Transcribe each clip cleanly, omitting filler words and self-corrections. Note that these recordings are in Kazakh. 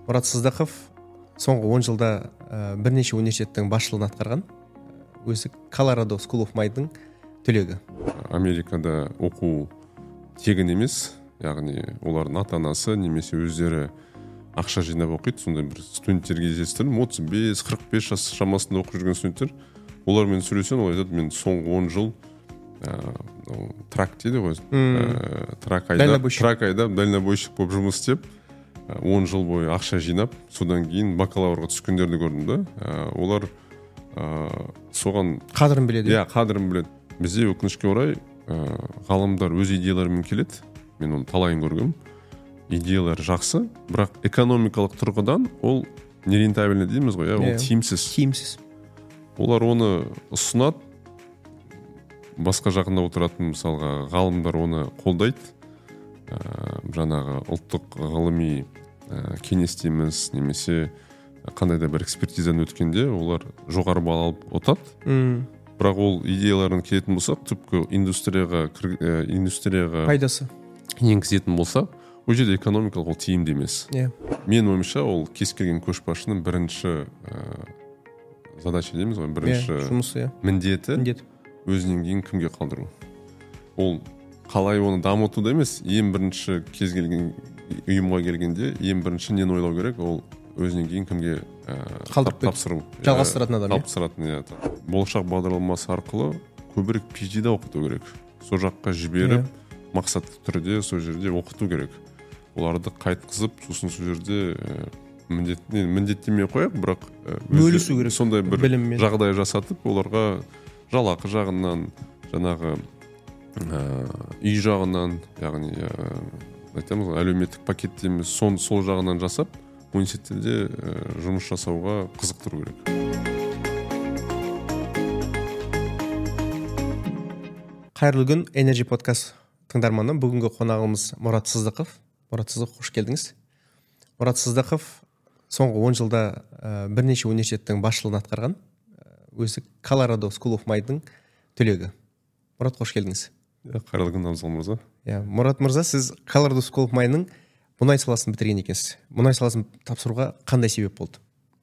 Мұрат Сыздықов соңғы 10 жылда бірнеше университеттің басшылығын атқарған. Өзі Colorado School of Mind'ың түлегі. Америкада оқу тегін емес, яғни олардың ата-анасы немесе өздері ақша жинап оқиды. Сондай бір студенттерге кездестірдім. 35-45 жас шамасында оқып жүрген студенттер. Олармен сөйлесем, олар айтады, мен соңғы 10 жыл трак дейді ғой. Трак айдап, дальнобойщик болып жұмыс істеп, 10 жыл бойы ақша жинап, содан кейін бакалаврға түскендерді көрдім да. Олар соған қадірін біледі. Қадірін біледі. Бізде өкінішке орай ғалымдар өз идеяларымен келеді. Мен оны талайын көргем. Идеялар жақсы, бірақ экономикалық тұрғыдан ол нерентабельный дейміз ғой, ол тиімсіз. Олар оны ұсынады, басқа жақында отыратын мысалға ғалымдар оны қолдайды. Жаңағы ұлттық ғылыми кеңестеміз немесе қандай да бір экспертизадан өткенде олар жоғары балл алып ұтады. Бірақ ол идеяларын келетін болсақ, түпкі индустрияға пайдасы енгізетін болса, ол жерде экономикалық ол тиімді емес. Мен ойымша ол кез келген көшбасшының бірінші задача дейміз ғой, бірінші жұмысы, міндеті өзінен кейін кімге қалдыру. Ол қалай оны дамытуда емес, ең бірінші кез келген ұйымға келгенде ең бірінші нені ойлау керек, ол өзінен кейін кімге тапсыру. Жалғастыратын адам. Болашақ бағдарламасы арқылы көбірек PhD-да оқыту керек. Сол жаққа жіберіп, мақсатты түрде сол жерде оқыту керек. Оларды қайтқызып, сосын сол жерде міндеттемей қояқ, бірақ бөлісу керек. Сондай бір жағдай жасатып, оларға жалақы жағынан, жаңағы үй жағынан, яғни айтамыз, әлеуметтік пакеттеміз сол жағынан жасап, университетте жұмыс жасауға қызықтыру керек. Қайырлы күн, Energy Podcast тыңдарманы. Бүгінгі қонағымыз Мұрат Сыздықов. Мұрат Сыздықов, қош келдіңіз. Мұрат Сыздықов соңғы 10 жылда бірнеше университеттің басшылығын атқарған. Өзі Colorado School of Mind'ың түлегі. Мұрат, қош келдіңіз. Қайырлы күн, Абзал мырза. Мұрат мырза, сіз Colorado School of Mind'ың мұнай саласын бітірген екенсіз. Мұнай саласын тапсыруға қандай себеп болды?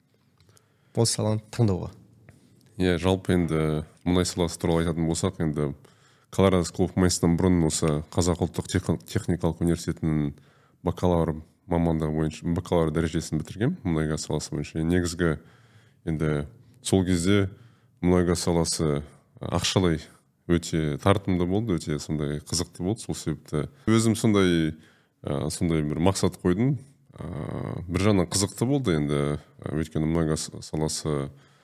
Осы саланы таңдауға. Жалпы енді мұнай саласы туралы айтатын болсақ, енді Colorado School of Mind'дан бұрын осы Қазақ ұлттық техникалық университетінің бакалавр мамандығы бойынша бакалавр дәрежесін бітіргем мұнай газ саласы бойынша. Негізгі енді сол кезде мұнай газ саласы ақшалай өте тартымды болды, өте сондай қызықты болды. Сол себепті өзім сондай бір мақсат қойдым. Бір жағынан қызықты болды енді, өйткені мұнай газ саласы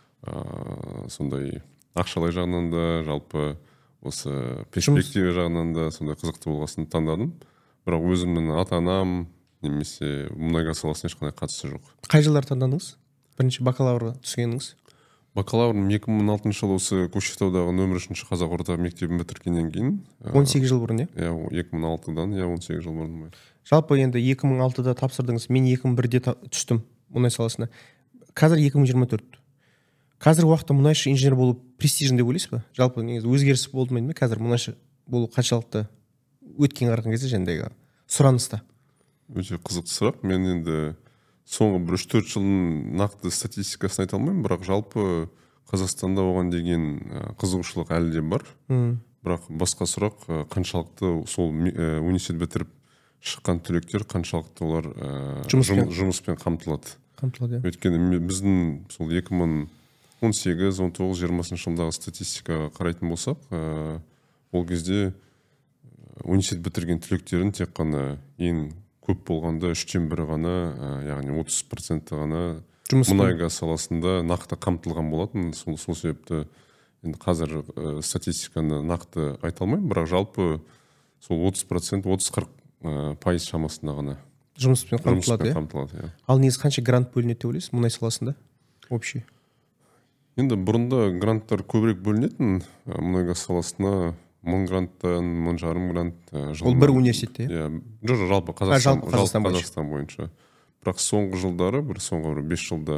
сондай ақшалай жағынан да, жалпы осы перспектива жағынан да сондай қызықты болғасын таңдадым. Бірақ өзімнің ата-анам немесе мұнай газ саласына ешқандай қатысы жоқ. Қай жылдар таңдадыңыз? Бірінші бакалаврға түскеніңіз? Бакалаврым 2006 жылы осы Көкшетаудағы нөмір 3 қазақ орта мектебін бітіргеннен кейін. 18 жыл бұрын, 2006-дан, 18 жыл бұрын. Жалпы енді 2006-да тапсырдыңыз, мен 2001-де түстім мұнай саласына. Қазір 2024. Қазір уақытта мұнайшы инженер болу престижін деп ойлайсыз ба? Жалпы негізі өзгеріс болды ма? Қазір мұнайшы болу қаншалықты өткен қараған кезде жәндегі сұраныста? Өте қызықты сұрақ. Мен енді соңғы 3-4 жылдың нақты статистикасын айта алмаймын, бірақ жалпы Қазақстанда оған деген қызығушылық әлі де бар. Бірақ басқа сұрақ, қаншалықты сол университет бітіріп шыққан түлектер қаншалықты олар жұмыспен қамтылады. Өйткені біздің сол 2018, 19, 20 жылдағы статистикаға қарайтын болсақ, ол кезде университет бітірген түлектерін тек қана ең көп болғанда 3/1 ғана, яғни 30% ғана мұнай газ саласында нақты қамтылған болатын. Сол себепті енді қазір статистиканы нақты айта алмаймын, бірақ жалпы сол 30%, 30-40% шамасында ғана жұмыспен қамтылады. Ал негізі қанша грант бөлінеді деп ойлайсыз мұнай саласында? Общий. Енді бұрында гранттар көбірек бөлінетін мұнай газ саласына. 1000 гранттан, 1500 грант. Ол бір университетте? Жалпы Қазақстан бойынша. Бірақ соңғы жылдары, соңғы 5 жылда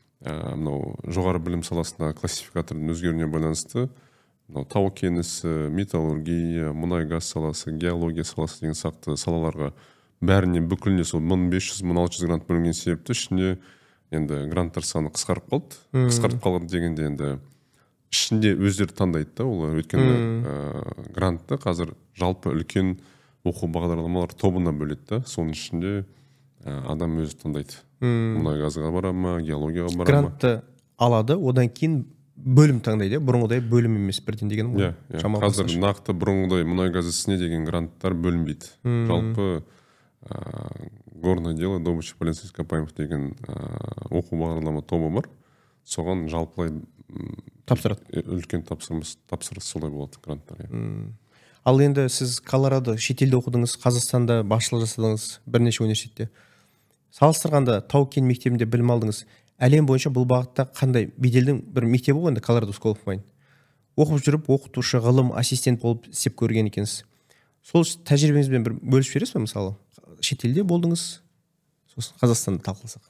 жоғары білім саласында классификатордың өзгеруіне байланысты тау кенісі, металлургия, мұнай газ саласы, геология саласы деген сияқты салаларға бәріне бүкіліне сол 1500-1600 грант бөлінген себепті ішінде енді гранттар саны қысқарып қалды. Қысқарып қалды дегенде енді ішінде өздері таңдайды да олар, өйткені грантты қазір жалпы үлкен оқу бағдарламалар тобына бөледі да, соның ішінде адам өзі таңдайды. Мұнай газға бара ма, геологияға бара ма. Грантты алады, одан кейін бөлім таңдайды, бұрынғыдай бөлім емес бірден деген ғой. Қазір нақты бұрынғыдай мұнай газ ісіне деген гранттар бөлінбейді. Жалпы горное дело добыча полезных ископаемых деген оқу бағдарлама тобы бар. Соған жалпылай тапсырады. Үлкен тапсырыс солай болады гранттар. Ал енді сіз Колорадо шетелде оқыдыңыз, Қазақстанда басшылық жасадыңыз бірнеше университетте. Салыстырғанда Тау-Кен мектебінде білім алдыңыз. Әлем бойынша бұл бағытта қандай беделдің бір мектебі ғой енді Colorado School of Mine. Оқып жүріп, оқытушы, ғылым, ассистент болып істеп көрген екенсіз. Сол тәжірибеңізбен бір бөлісіп бересіз бе, мысалы? Шетелде болдыңыз, сосын Қазақстанда талқыласақ.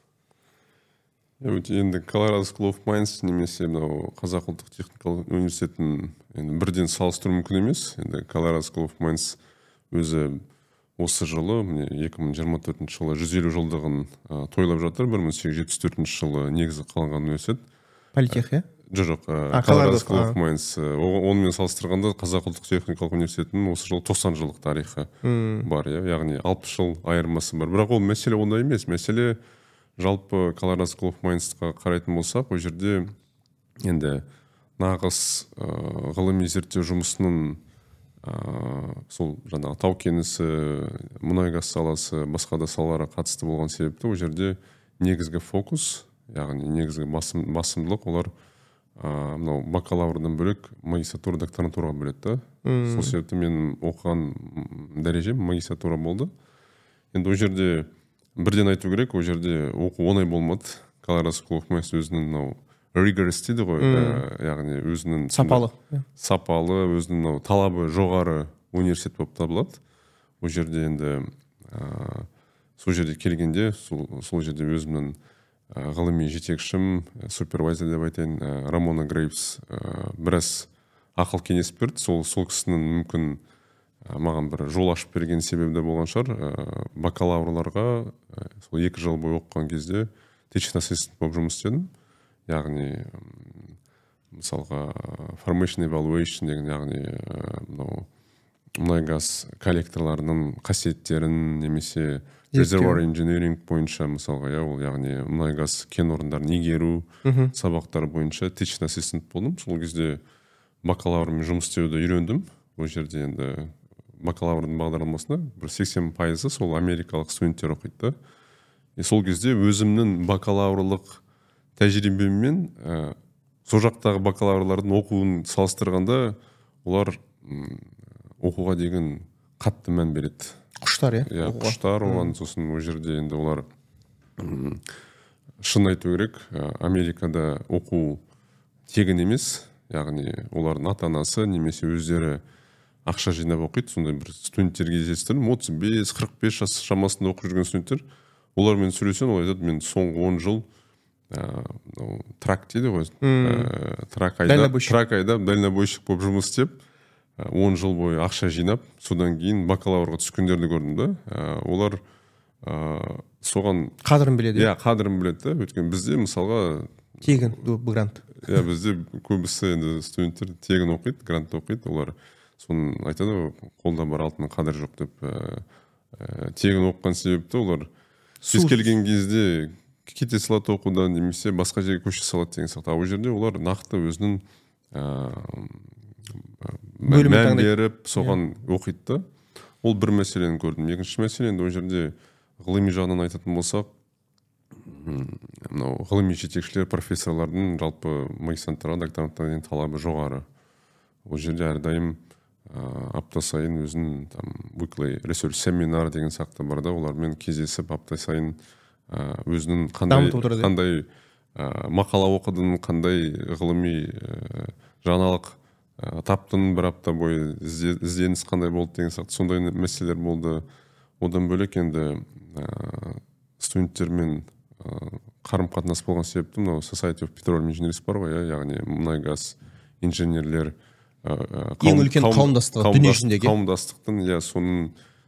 Енді Colorado School of Mines немесе мынау Қазақ ұлттық техникалық университетін енді бірден салыстыру мүмкін емес. Енді Colorado School of Mines өзі осы жылы, 2024 жылы 150 жылдығын тойлап жатыр. 1874 жылы негізі қаланған университет. Политех, иә? Жоқ, Colorado School of Mines. Онымен салыстырғанда Қазақ ұлттық техникалық университетінің осы жылы 90 жылдық тарихы бар, яғни 60 жыл айырмасы бар. Бірақ ол мәселе ондай емес. Мәселе жалпы Colorado School of Mines'қа қарайтын болсақ, ол жерде енді нағыз ғылыми зерттеу жұмысының сол жаңағы Тау-Кен ісі, мұнай газ саласы, басқа да салаларға қатысты болған себепті ол жерде негізгі фокус, яғни негізгі басымдылық олар мынау бакалаврдан бөлек магистратура, докторантураға бөледі. Сол себепті мен оқыған дәрежем магистратура болды. Енді ол жерде бірден айту керек, ол жерде оқу оңай болмады. Colorado School of Mines өзінің мынау rigorous дейді ғой, яғни өзінің сапалы, өзінің талабы жоғары университет болып табылады. Ол жерде енді сол жерде келгенде, сол жерде өзімнің ғылыми жетекшім, супервайзер деп айтайын, Рамона Грейвс біраз ақыл кеңес берді. Сол кісінің мүмкін маған бір жол ашып берген себебі де болған шығар. Бакалаврларға сол 2 жыл бойы оқыған кезде teaching assistant болып жұмыс істедім. Яғни мысалға formation evaluation деген, яғни мұнай газ коллекторларының қасиеттерін немесе reservoir engineering бойынша мысалға, ол яғни мұнай газ кен орындарын игеру сабақтары бойынша teaching assistant болдым. Сол кезде бакалаврмен жұмыс істеуді үйрендім. Ол жерде енді бакалаврдың бағдарламасында бір 80% сол америкалық студенттер оқиды. Сол кезде өзімнің бакалаврлық тәжірибеммен сол жақтағы бакалаврлардың оқуын салыстырғанда олар оқуға деген қатты мән береді. Құштар, құштар оған. Сосын ол жерде енді олар шын айту керек, Америкада оқу тегін емес, яғни олардың ата-анасы немесе өздері ақша жинап оқиды. Сондай бір студенттерге кездестірдім, 35-45 жас шамасында оқып жүрген студенттер. Олармен сөйлесем, олар айтады, мен соңғы 10 жыл трак дейді ғой, трак айдап, дальнобойщик болып жұмыс істеп, 10 жыл бойы ақша жинап, содан кейін бакалаврға түскендерді көрдім да. Олар соған қадірін біледі. Қадірін біледі. Өйткені бізде мысалға тегін грант. Бізде көбісі енді студенттер тегін оқиды, грант оқиды. Олар соны айтады, қолда бар алтынның қадірі жоқ деп. Тегін оқыған себепті олар кез келген кезде кете салады оқудан, немесе басқа жерге көше салады деген сияқты. Ол жерде олар нақты өзінің мән беріп соған оқиды. Ол бір мәселені көрдім. Екінші мәселе, енді ол жерде ғылыми жағынан айтатын болсақ, ғылыми жетекшілер, профессорлардың жалпы магистранттарға, докторанттарға талабы жоғары. Ол жерде әрдайым апта сайын өзінің weekly research семинар деген сияқты бар да, олармен кездесіп апта сайын өзінің қандай мақала оқыдың, қандай ғылыми жаңалық таптың, бір апта бойы ізденіс қандай болды деген сияқты сондай мәселелер болды. Одан бөлек енді студенттермен қарым-қатынас болған себепті мынау Society of Petroleum Engineers бар ғой, яғни мұнай газ инженерлер ең үлкен қауымдастығы дүние жүзіндегі. Қауымдастықтың, соның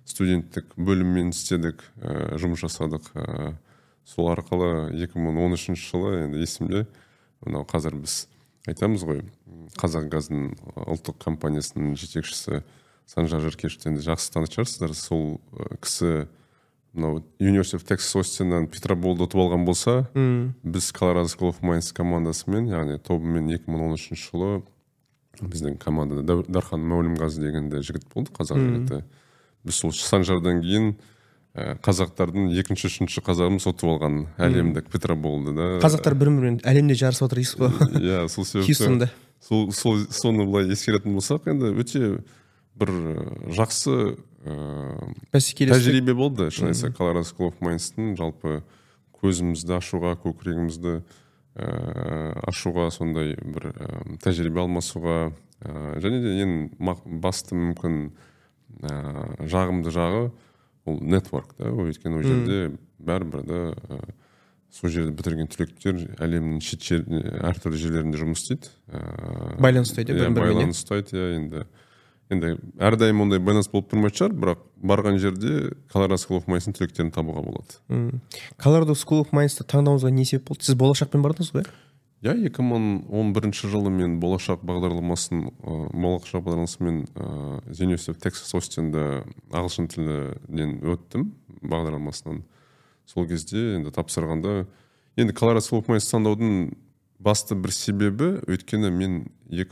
студенттік бөліммен істедік, жұмыс жасадық. Сол арқылы 2013 жылы енді есімде, мынау қазір біз айтамыз ғой, Қазақгаздың ұлттық компаниясының жетекшісі Санжар Жиркешевті жақсы таныс шығарсыздар. Сол кісі мынау University of Texas Austin'нан Петроболды ұтып алған болса, біз Colorado School of Mines командасымен, яғни тобымен 2013 жылы біздің командада Дархан Мәулімғазы дегенде жігіт болды, қазақ жігіті. Біз сол Санжардан кейін қазақтардың екінші, үшінші қазағымыз ұтып алған әлемдік Петроболды да. Қазақтар бірін-бірімен әлемде жарысып отыр дейсіз ғой. Иә, сол себепті. Хьюстонда. Соны былай ескеретін болсақ, енді өте бір жақсы тәжірибе болды. Шын айтса, Colorado School of Mines-тің жалпы көзімізді ашуға, көкірегімізді ашуға, сондай бір тәжірибе алмасуға, және де ең басты мүмкін жағымды жағы ол нетворк да. Өйткені ол жерде бәрібір да сол жерде бітірген түлектер әлемнің әртүрлі жерлерінде жұмыс істейді. Байланыс ұстайды бір-бірімен. Байланыс ұстайды, енді әрдайым ондай байланыс болып тұрмайтын шығар, бірақ барған жерде Colorado School of Mines-ның түлектерін табуға болады. Colorado School of Mines-ті таңдауыңызға не себеп болды? Сіз болашақпен бардыңыз ғой? Иә, 2011 жылы мен болашақ бағдарламасымен University of Texas Austin'да ағылшын тілінен өттім бағдарламасынан. Сол кезде енді тапсырғанда, енді Colorado School of Mines таңдаудың басты бір себебі, өйткені мен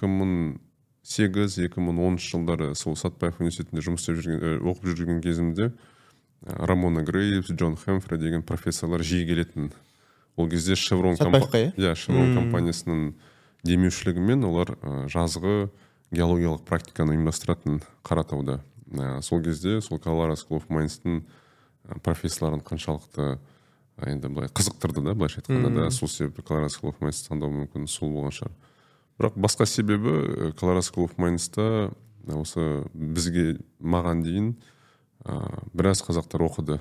2008-2010 жылдары сол Сатпаев университетінде оқып жүрген кезімде Рамона Грейвс, Джон Хэмфри деген профессорлар жиі келетін. Ол кезде Шеврон компаниясының демеушілігімен олар жазғы геологиялық практиканы ұйымдастыратын Қаратауда. Сол кезде сол Colorado School of Mines-тің профессорларын қаншалықты енді былай қызықтырды да, былайша айтқанда да, сол себепті Colorado School of Mines таңдау мүмкін сол болған шығар. Бірақ басқа себебі Colorado School of Mines-та осы маған дейін біраз қазақтар оқыды.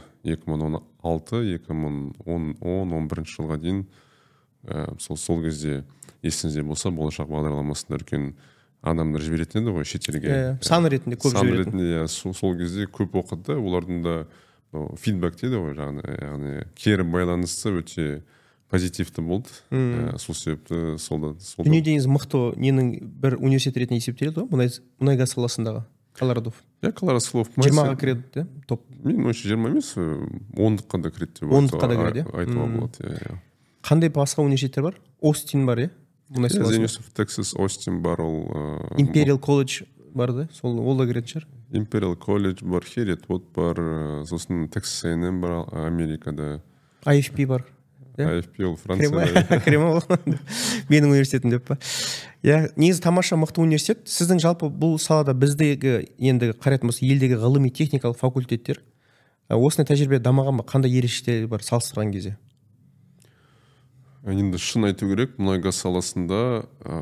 2016-2010-11 жылға дейін сол кезде есіңізде болса, болашақ бағдарламасында үлкен адамдар жіберетін еді ғой шетелге. Сан ретінде көп жіберетін. Сол кезде көп оқыды. Олардың да фидбэк дейді ғой, яғни кері байланысы өте позитивті болды. Сол себепті дүниеден мықты ненің бір университет ретінде есептеледі ғой, мұнай-газ саласындағы Колорадо. Colorado School of Mines 20-ға кіреді, топ. Мен ойынша 20 емес, 10-қа да кіреді деп айтуға болады. Қандай басқа университеттер бар? Остин бар, University of Texas Austin бар, ол Imperial College бар да, ол да кіретін шығар. Imperial College бар, Heriot бар, сосын Texas A&M бар Америкада. IFP бар. IFP ол Францияда. Крема менің университетім деп па. Негізі тамаша мықты университет. Сіздің жалпы бұл салада біздегі енді қарайтын болса елдегі ғылыми техникалық факультеттер осындай тәжірибе дамыған ба? Қандай ерекшеліктері бар салыстырған кезде? Енді шын айту керек, мұнай-газ саласында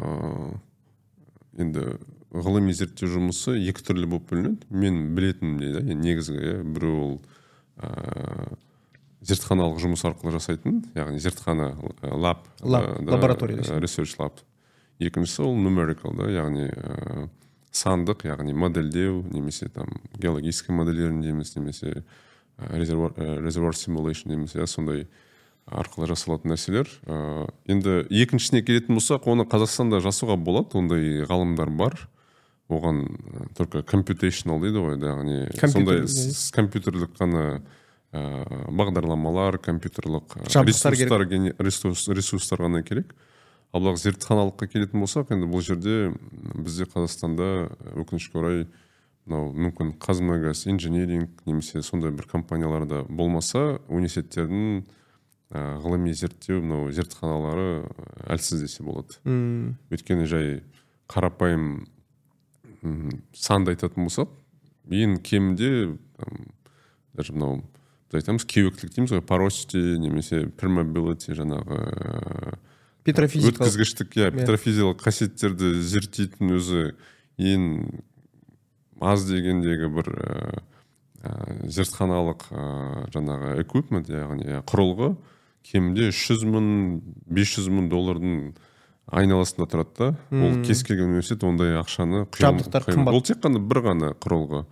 енді ғылыми зерттеу жұмысы екі түрлі болып бөлінеді. Мен білетінімде, негізгі біреу ол зертханалық жұмыс арқылы жасайтын, яғни зертхана лаборатория, research lab. Екіншісі ол numerical, яғни сандық, яғни модельдеу, немесе там геологический модельдерін дейміз, немесе reservoir simulation дейміз, сондай арқылы жасалатын нәрселер. Енді екіншісіне келетін болсақ, оны Қазақстанда жасауға болады, ондай ғалымдар бар. Оған только computational дейді ғой, яғни сондай компьютерлік қана бағдарламалар, компьютерлік ресурстар ғана керек. Ал бірақ зертханалыққа келетін болсақ, енді бұл жерде бізде Қазақстанда өкінішке орай мүмкін Қазмұнайгаз инженеринг немесе сондай бір компанияларда болмаса, университеттердің ғылыми зерттеу зертханалары әлсіз десе болады. Өйткені жай қарапайым санды айтатын болсақ, ең кемінде даже мынау біз айтамыз кеуектілік дейміз ғой, porosity немесе permeability, жаңағы өткізгіштік, петрофизикалық қасиеттерді зерттейтін өзі ең аз дегендегі бір зертханалық жаңағы equipment, яғни құрылғы кемінде 300,000-500,000 доллардың айналасында тұрады да. Ол кез келген университет ондай ақшаны жабдықтар қымбат. Ол тек қана бір ғана құрылғы.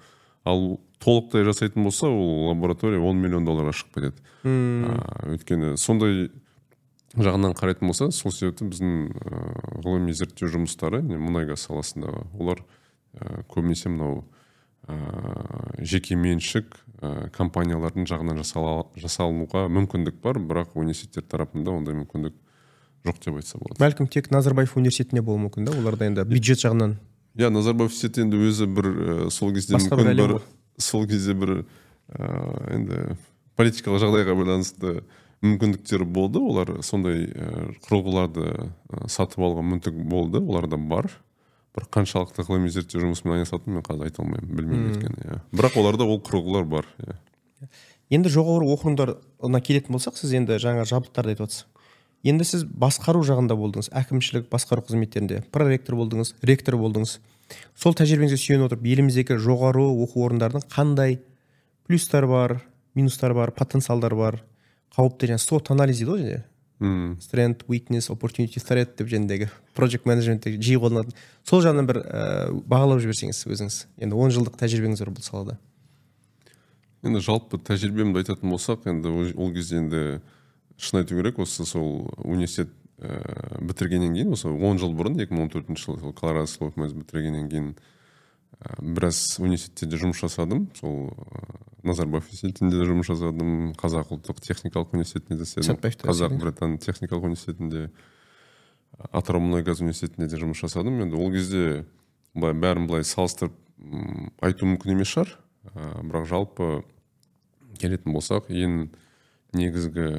ал толықтай жасайтын болса ол лаборатория $10 миллион шығып кетеді. Өйткені сондай жағынан қарайтын болса, сол себепті біздің ғылыми зерттеу жұмыстары мұнай газ саласындағы олар көбінесе мынау жеке меншік компаниялардың жағынан жасалынуға мүмкіндік бар, бірақ университеттер тарапында ондай мүмкіндік жоқ деп айтса болады. Бәлкім тек Назарбаев университетінде болуы мүмкін да, оларда енді бюджет жағынан. Назарбаев университеті енді өзі бір сол кезде мүмкін бір сол кезде бір енді политикалық жағдайға байланысты мүмкіндіктері болды. Олар сондай құрылғыларды сатып алуға мүмкіндік болды. Оларда бар. Бір қаншалықты ғылыми зерттеу жұмысымен айналысатынын мен қазір айта алмаймын, білмеймін өйткені. Бірақ оларда ол құрылғылар бар. Енді жоғары оқу орындарына келетін болсақ, сіз енді жаңа жабдықтарды айтып отырсыз. Енді сіз басқару жағында болдыңыз, әкімшілік басқару қызметтерінде, проректор болдыңыз, ректор болдыңыз. Сол тәжірибеңізге сүйене отырып, еліміздегі жоғары оқу орындарының қандай плюстар бар, минустар бар, потенциалдар бар, қауіпті және SWOT анализ дейді ғой, strength, weakness, opportunity, threat деп жөніндегі project management'те жиі қолданатын. Сол жағынан бір бағалап жіберсеңіз өзіңіз. Енді 10 жылдық тәжірибеңіз бар бұл салада. Енді жалпы тәжірибемді айтатын болсақ, енді ол кезде енді шын айту керек, осы сол университет бітіргеннен кейін, осы 10 жыл бұрын, 2014 жылы Колорадо School of Mines бітіргеннен кейін біраз университетте жұмыс жасадым. Сол Назарбаев университетінде де жұмыс жасадым, Қазақ ұлттық техникалық университетінде де істедім, Қазақ Британ техникалық университетінде, Атырау мұнай газ университетінде де жұмыс жасадым. Енді ол кезде бәрін былай салыстырып айту мүмкін емес шығар, бірақ жалпы келетін болсақ, ең негізгі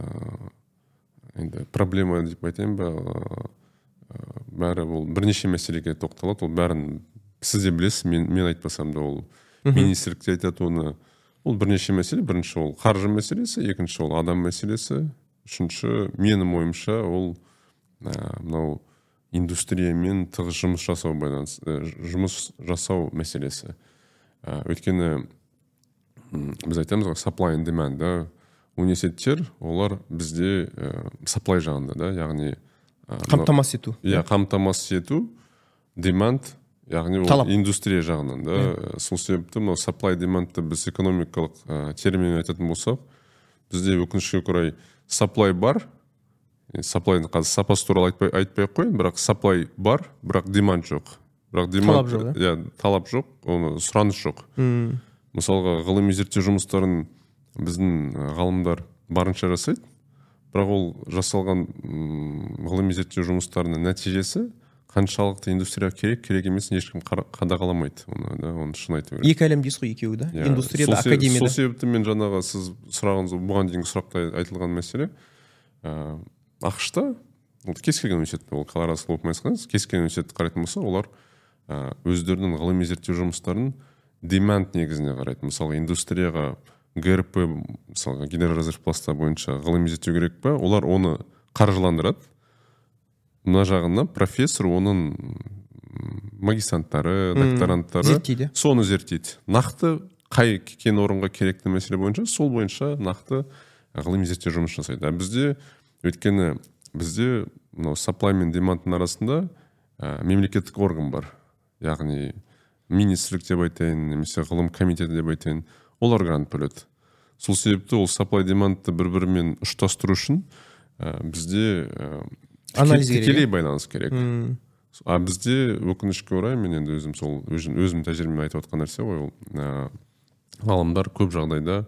енді проблема деп айтайын ба, бәрі ол бірнеше мәселеге тоқталады. Ол бәрін сіз де білесіз, мен айтпасам да ол министрлікте айтады оны. Ол бірнеше мәселе. Бірінші ол қаржы мәселесі, екінші ол адам мәселесі, үшінші менің ойымша ол мынау индустриямен тығыз жұмыс жасау мәселесі. Өйткені біз айтамыз ғой, supply and demand, да, университеттер, олар бізде supply жағында, да, яғни қамтамасыз ету. Қамтамасыз ету, demand, яғни ол индустрия жағынан, да. Сол себепті мынау supply demandты біз экономикалық терминмен айтатын болсақ, бізде өкінішке орай supply бар, supplyны қазір сапасы туралы айтпай қойын, бірақ supply бар, бірақ demand жоқ. Талап жоқ, да? Талап жоқ, оны сұраныс жоқ. Мысалға, ғылыми зерттеу жұмыстарын біздің ғалымдар барынша жасайды, бірақ ол жасалған ғылыми зерттеу жұмыстарының нәтижесі қаншалықты индустрия керек емесін ешкім қадағаламайды. Оны шын айту керек. Екі әлем дейсіз ғой, екеуі да? Индустрияда, академияда. Сол себепті мен жаңағы сіз сұрағыңыз бұған дейінгі сұрақта айтылған мәселе, ақш-та кез келген университет, ол Колорадо School of Mines, кез келген университетті қарайтын болса, олар өздерінің ғылыми зерттеу жұмыстарын demand негізіне қарайды. Мысалы, индустрияға ГРП, мысалға, генерал резерв пласта бойынша ғылыми зерттеу керек па, олар оны қаржыландырады. Мына жағынан профессор, оның магистранттары, докторанттары зерттейді. Соны зерттейді. Нақты қай кен орынға керекті мәселе бойынша, сол бойынша нақты ғылыми зерттеу жұмыс жасайды. Бізде, өйткені бізде supply мен demandтың арасында мемлекеттік орган бар. Яғни министрлік деп айтайын, немесе ғылым комитеті деп айтайын, олар грант бөледі. Сол себепті ол supply demandты бір-бірімен ұштастыру үшін бізде тікелей байланыс керек. Бізде өкінішке орай, мен енді өзім тәжірибемен айтып отқан нәрсе ғой, ғалымдар көп жағдайда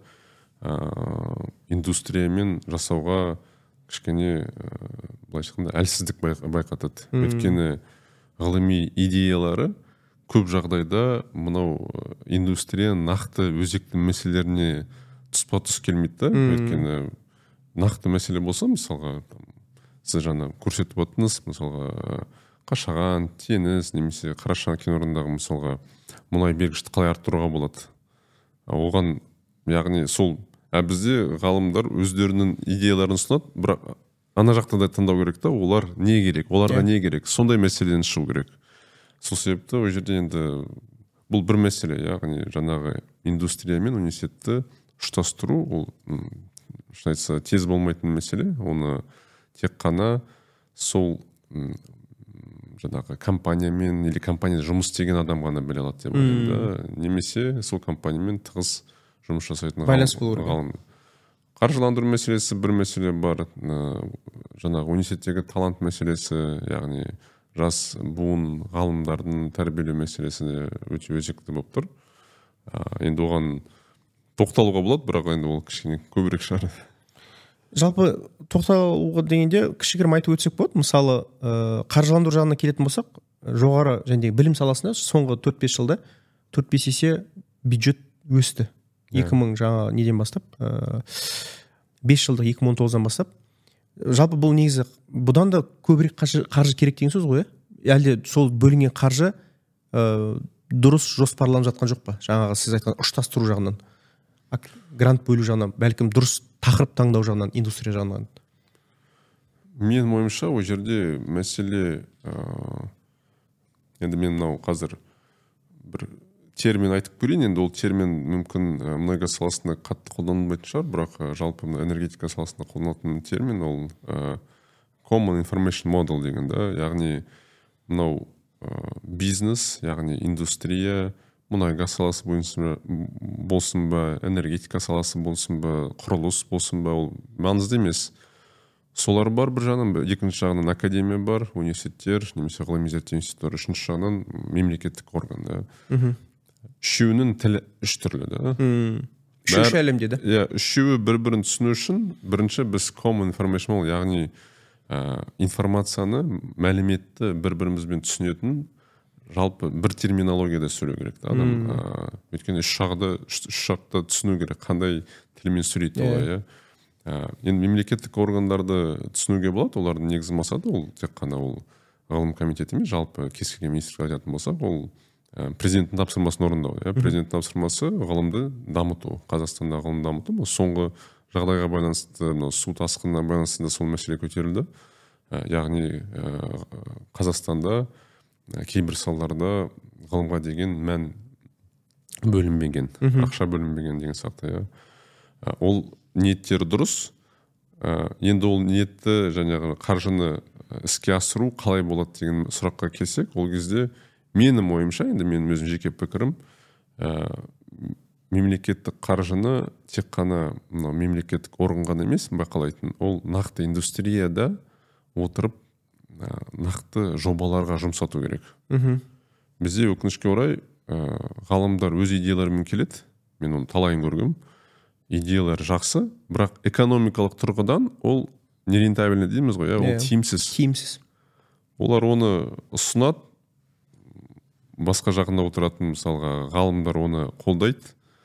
индустриямен жасауға кішкене былайша айтқанда әлсіздік байқатады. Өйткені ғылыми идеялары көп жағдайда мынау индустрия нақты өзекті мәселелеріне тұспа-тұс келмейді. Өйткені нақты мәселе болса, мысалға, сіз жаңа көрсетіп отырсыз, мысалға, Қашаған, Теңіз, немесе Қарашығанақ кен орнындағы мысалға мұнай бергішті қалай арттыруға болады. Оған, яғни сол бізде ғалымдар өздерінің идеяларын ұсынады, бірақ ана жақта да тыңдау керек та, олар не керек, оларға не керек, сондай мәселеден шығу керек. Сол себепті ол жерде енді бұл бір мәселе, яғни жаңағы индустрия мен университетті ұштастыру, ол шын айтса тез болмайтын мәселе. Оны тек қана сол жаңағы компаниямен или компанияда жұмыс істеген адам ғана біле алады деп ойлаймын да. Немесе сол компаниямен тығыз жұмыс жасайтын байланыс болу керек. ғалым. Қаржыландыру мәселесі бір мәселе бар, жаңағы университеттегі талант мәселесі, яғни жас буын ғалымдардың тәрбиелеу мәселесі де өте өзекті болып тұр. Енді оған тоқталуға болады, бірақ енді ол кішкене көбірек шығар. Жалпы тоқталуға дегенде кішігірім айтып өтсек болады. Мысалы, қаржыландыру жағына келетін болсақ, жоғары және білім саласында соңғы 4-5 жылда 4-5 есе бюджет өсті. 2000 жаңа неден бастап, 5 жылдық 2019-дан бастап. Жалпы бұл негізі бұдан да көбірек қаржы керек деген сөз ғой, әлде сол бөлінген қаржы дұрыс жоспарланып жатқан жоқ па? Жаңағы сіз айтқан ұштастыру жағынан, грант бөлу жағынан, бәлкім дұрыс тақырып таңдау жағынан, индустрия жағынан. Менің ойымша, ол жерде мәселе, енді мен мынау қазір бір термин айтып көрейін, енді ол термин мүмкін мұнай-газ саласында қатты қолданылмайтын шығар, бірақ жалпы энергетика саласында қолданылатын термин ол common information model деген да, яғни мынау бизнес, яғни индустрия, мұнай-газ саласы болсын ба, энергетика саласы болсын ба, құрылыс болсын ба, ол маңызды емес. Солар бар бір жағынан, екінші жағынан академия бар, университеттер, немесе ғылыми зерттеу институттары, үшінші жағынан мемлекеттік орган да. Үшеуінің тілі үш түрлі да. Үшінші әлемде да. Үшеуі бір-бірін түсіну үшін бірінші біз common information, яғни информацияны, мәліметті бір-бірімізбен түсінетін жалпы бір терминологияда сөйлеу керек та адам. Өйткені үш жақты түсіну керек, қандай тілмен сөйлейді олай. Енді мемлекеттік органдарды түсінуге болады, олардың негізгі мақсаты ол тек қана ол ғылым комитеті емес, жалпы кез келген министрлікке айтатын болсақ, ол президенттің тапсырмасын орындау. Президенттің тапсырмасы ғылымды дамыту, Қазақстанда ғылымды дамыту. Соңғы жағдайға байланысты, су тасқынына байланысты сол мәселе көтерілді. Яғни Қазақстанда кейбір салаларда ғылымға деген мән бөлінбеген, ақша бөлінбеген деген сияқты. Ол ниеттері дұрыс. Енді ол ниетті жаңағы қаржыны іске асыру қалай болады деген сұраққа келсек, ол кезде менің ойымша, енді менің өзім жеке пікірім, мемлекеттік қаржыны тек қана мемлекеттік орган ғана емес байқалайтын, ол нақты индустрияда отырып нақты жобаларға жұмсату керек. Бізде өкінішке орай ғалымдар өз идеяларымен келеді, мен оны талайын көргем, идеялар жақсы, бірақ экономикалық тұрғыдан ол нерентабельный дейміз ғой, ол тиімсіз. Олар оны ұсынады, басқа жақында отыратын мысалға ғалымдар оны қолдайды,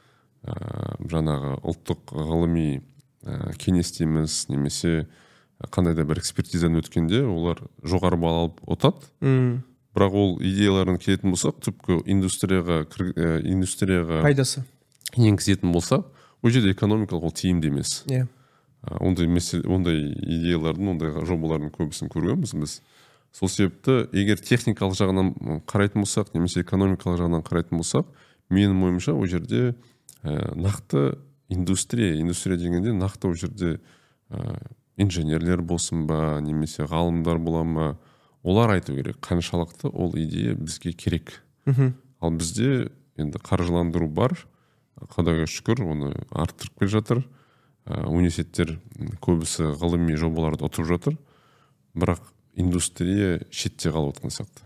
жаңағы ұлттық ғылыми кеңестеміз немесе қандай да бір экспертизадан өткенде олар жоғары балл алып ұтады, бірақ ол идеяларын келетін болсақ, түпкі индустрияға пайдасы енгізетін болсақ, ол жерде экономикалық ол тиімді емес. Ондай идеялардың, ондай жобалардың көбісін көргенбіз біз. Сол себепті, егер техникалық жағынан қарайтын болсақ, немесе экономикалық жағынан қарайтын болсақ, менің ойымша ол жерде нақты индустрия дегенде нақты ол жерде инженерлер болсын ба, немесе ғалымдар бола ма, олар айту керек, қаншалықты ол идея бізге керек. Ал бізде енді қаржыландыру бар, Құдайға шүкір, оны арттырып келе жатыр. Университеттер көбісі ғылыми жобаларды ұтып жатыр, бірақ индустрия шетте қалып отқан сияқты.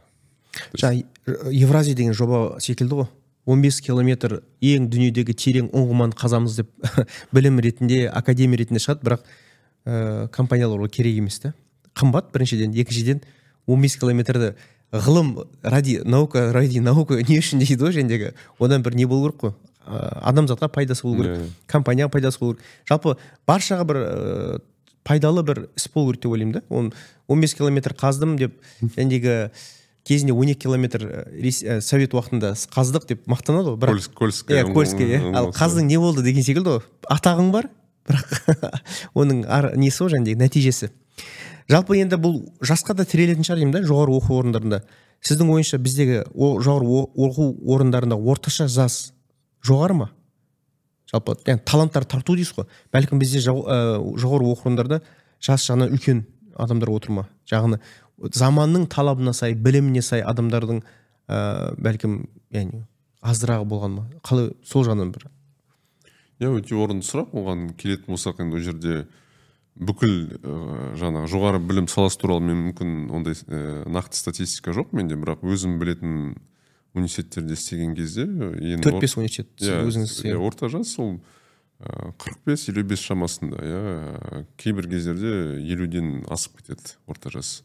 Евразия деген жоба секілді ғой. 15 километр ең дүниедегі терең ұңғыманы қазамыз деп білім ретінде, академия ретінде шығады, бірақ компаниялар ол керек емес та. Қымбат біріншіден, екіншіден 15 километрді ғылым ради наука не үшін дейді ғой жендегі. Одан бір не болу керек қой. Адамзатқа пайдасы болу керек, компанияға пайдасы болу керек. Жалпы баршаға бір пайдалы бір іс болу керек деп ойлаймын да. 15 километр қаздым деп, жендегі кезінде 12 километр совет уақытында қаздық деп мақтанады ғой. Кольская. Ал қаздың не болды деген секілді ғой. Атағың бар, бірақ оның несі ғой жендегі нәтижесі. Жалпы енді бұл жасқа да тірелетін шығар деймін да, жоғары оқу орындарында. Сіздің ойынша біздегі жоғары оқу орындарында орташа жас жоғары ма? Жалпы таланттар тарту дейсіз ғой. Бәлкім бізде жоғары оқу орындарда жас жағынан үлкен адамдар отыр ма? Жағыны заманның талабына сай, біліміне сай адамдардың бәлкім яғни аздырағы болған ма? Қалай сол жағынан бір? Өте орынды сұрақ. Оған келетін болсақ, енді ол жерде бүкіл жаңағы жоғары білім саласы туралы мен мүмкін ондай нақты статистика жоқ менде, бірақ өзім білетін университеттерде істеген кезде 4-5 университет өзіңіз орта жас сол 45-55 шамасында, кейбір кездерде 50-ден асып кетеді орта жас.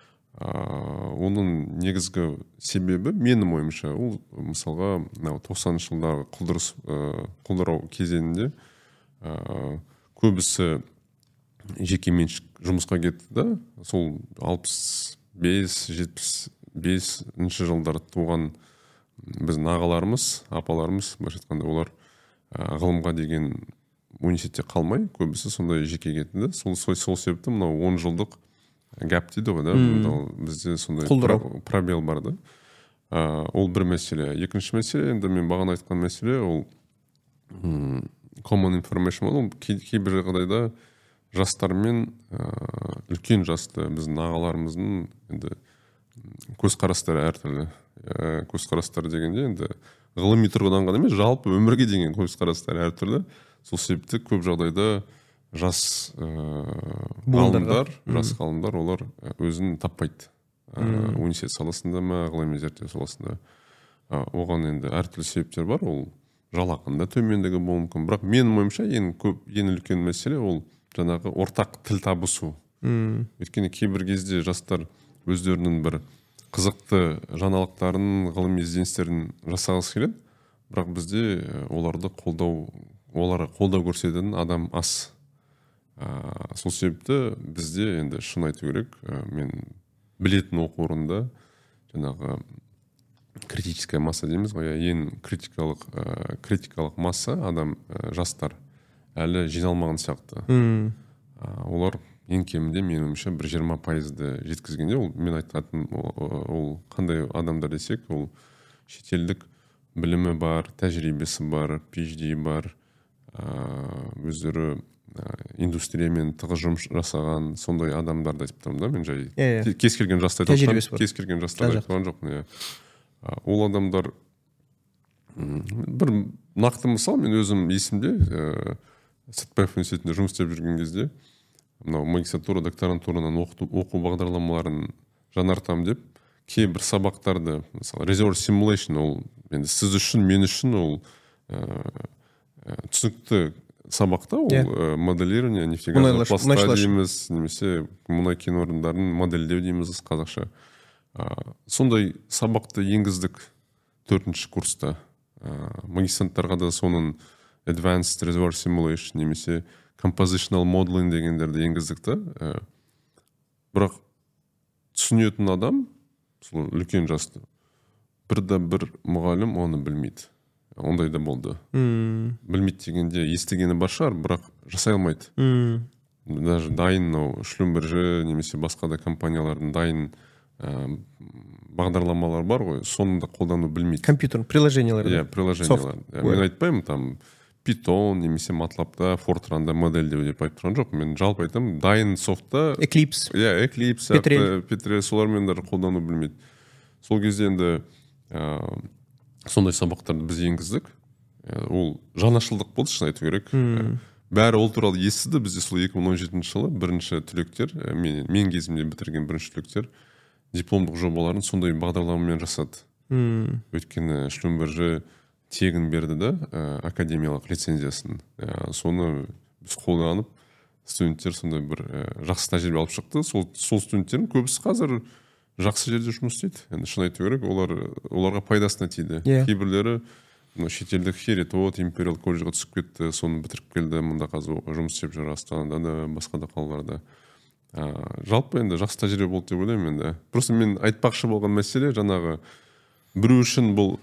Оның негізгі себебі менің ойымша ол мысалға 90-шы жылдағы құлдырау кезеңінде көбісі жеке меншік жұмысқа кетті да, сол 65-75 жылдары туған біздің ағаларымыз, апаларымыз, былайша айтқанда, олар ғылымға деген университетте қалмай, көбісі сондай жеке кетті. Сол себепті мынау 10 жылдық гәп дейді ғой, да, бізде сондай пробел бар да. Ол бір мәселе. Екінші мәселе, енді мен бағана айтқан мәселе, ол common information, ол кейбір жағдайда жастармен үлкен жасты біздің ағаларымыздың енді көзқарастары әртүрлі. Көзқарастар дегенде енді ғылыми тұрғыдан ғана емес, жалпы өмірге деген көзқарастары әртүрлі. Сол себепті көп жағдайда жас ғалымдар олар өзін таппайды. Университет саласында ма, ғылыми зерттеу саласында. Оған енді әртүрлі себептер бар. Ол жалақында төмендігі болуы мүмкін. Бірақ менің ойымша ең үлкен мәселе ол жаңағы ортақ тіл табысу. Өйткені кейбір кезде жастар өздерінің бір қызықты жаңалықтарын, ғылыми ізденістерін жасағысы келеді, бірақ бізде оларға қолдау көрсететін адам аз. Сол себепті бізде енді шын айту керек, мен білетін оқу орнында жаңағы критическая масса дейміз ғой, ең критикалық масса адам, жастар әлі жиналмаған сияқты. Олар ең кемінде менің ойымша бір 20%-ды жеткізгенде, мен айтатын ол қандай адамдар десек, ол шетелдік білімі бар, тәжірибесі бар, PhD бар, өздері индустриямен тығыз жұмыс жасаған сондай адамдарды айтып тұрмын да, мен жай кез келген жасты айтқан жоқпын. Ол адамдар бір нақты мысал, мен өзім есімде Сәтбаев университетінде жұмыс істеп жүрген кезде мынау магистратура, докторантурадан оқу бағдарламаларын жаңартам деп кейбір сабақтарды, мысалы resource simulation, ол енді сіз үшін, мен үшін ол түсінікті сабақта, ол моделирование нефтегазовых пласта дейміз, немесе мұнай кен орындарын модельдеу дейміз қазақша. Сондай сабақты енгіздік 4-ші курста. Магистранттарға да соның advanced resource simulation немесе compositional modeling дегендерді енгіздік та. Бірақ түсінетін адам, сол үлкен жасты, бір мұғалім оны білмейді. Ондай да болды. Білмейді дегенде естігені бар шығар, бірақ жасай алмайды. Даже дайын Шлюмберже немесе басқа да компаниялардың дайын бағдарламалар бар ғой, соны да қолдану білмейді. Компьютер, приложениялар. Приложениялар. Мен айтпаймын там Python немесе MATLAB-да, Fortran-да модельдеу деп айтып тұрған жоқ. Мен жалпы айтамын, дайын софтта Eclipse, Petrel, солармен де қолдану білмейді. Сол кезде енді сондай сабақтарды біз енгіздік. Ол жаңашылдық болды, шын айту керек. Бәрі ол туралы естіді. Бізде сол 2017 жылы бірінші түлектер, мен кезімде бітірген бірінші түлектер дипломдық жобаларын сондай бағдарламамен жасады. Өйткені Шлюмберже тегін берді да, академиялық лицензиясын. Соны біз қолданып, студенттер сондай бір жақсы тәжірибе алып шықты. Сол студенттердің көбісі қазір жақсы жерде жұмыс істейді. Енді шын айту керек, оларға пайдасына тиді. Кейбірлері шетелдік Херитот, Империал колледжға түсіп кетті, соны бітіріп келді, мұнда қазір жұмыс істеп жүр, Астанада да, басқа да қалаларда. Жалпы енді жақсы тәжірибе болды деп ойлаймын енді. Просто мен айтпақшы болған мәселе, жаңағы біреу үшін бұл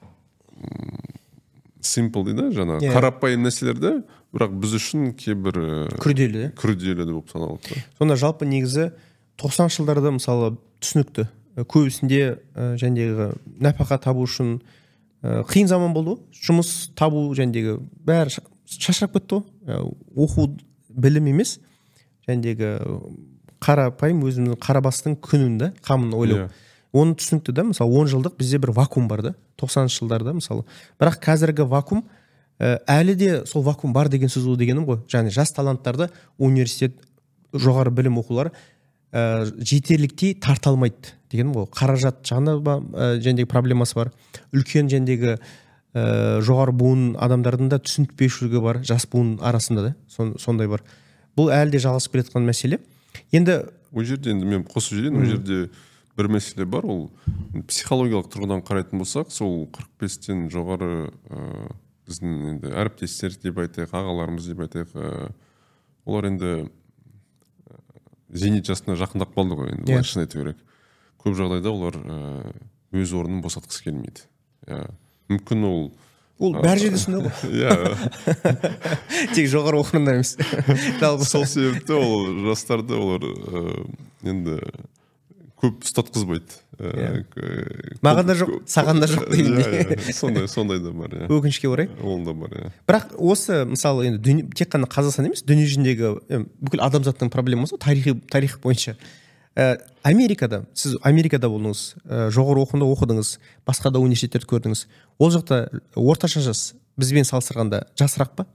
simple дейді, жаңағы қарапайым нәрселерді, бірақ біз үшін кейбір күрделі болып саналады. Сонда жалпы негізі 90 жылдарда мысалы түсінікті. Көбісінде жәндегі нәпақа табу үшін қиын заман болды. Жұмыс табу жәндегі бәрі шашырап кетті. Оқу білім емес, жәндегі қарапайым өзіміздің қарабастың күнін да қамын ойлау. Оны түсінікті да, мысалы 10 жылдық бізде бір вакуум бар да, 90-шы жылдарда мысалы. Бірақ қазіргі вакуум әлі де сол вакуум бар деген сөз дегенім ғой. Және жас таланттарды университет, жоғары білім оқулары жетерліктей тарта алмайды дегенім ғой. Қаражат жағында жөндегі проблемасы бар. Үлкен жөндегі жоғары буын адамдардың да түсінбеушілігі бар, жас буын арасында да сондай бар. Бұл әлі де жалғасып келе жатқан мәселе. Енді ол жерде енді мен қосып жіберейін, ол жерде бір мәселе бар, ол психологиялық тұрғыдан қарайтын болсақ, сол 45-тен жоғары біздің енді әріптестер деп айтайық, ағаларымыз деп айтайық, олар енді зейнет жасына жақындап қалды ғой, енді шын айту керек. Көп жағдайда олар өз орнын босатқысы келмейді. Мүмкін ол бәр жерде сондай ғой. Тек жоғары оқу орнында емес. Сол себепті ол жастарды олар енді көп ұстатқызбайды. Маған да жоқ, саған да жоқ дегендей. Сондай да бар. Өкінішке орай. Ол да бар. Бірақ осы мысалы енді тек қана Қазақстан емес, дүние жүзіндегі бүкіл адамзаттың проблемасы тарих бойынша. Америкада, сіз Америкада болдыңыз, жоғары оқуда оқыдыңыз, басқа да университеттерді көрдіңіз. Ол жақта орташа жас бізбен салыстырғанда жасырақ па?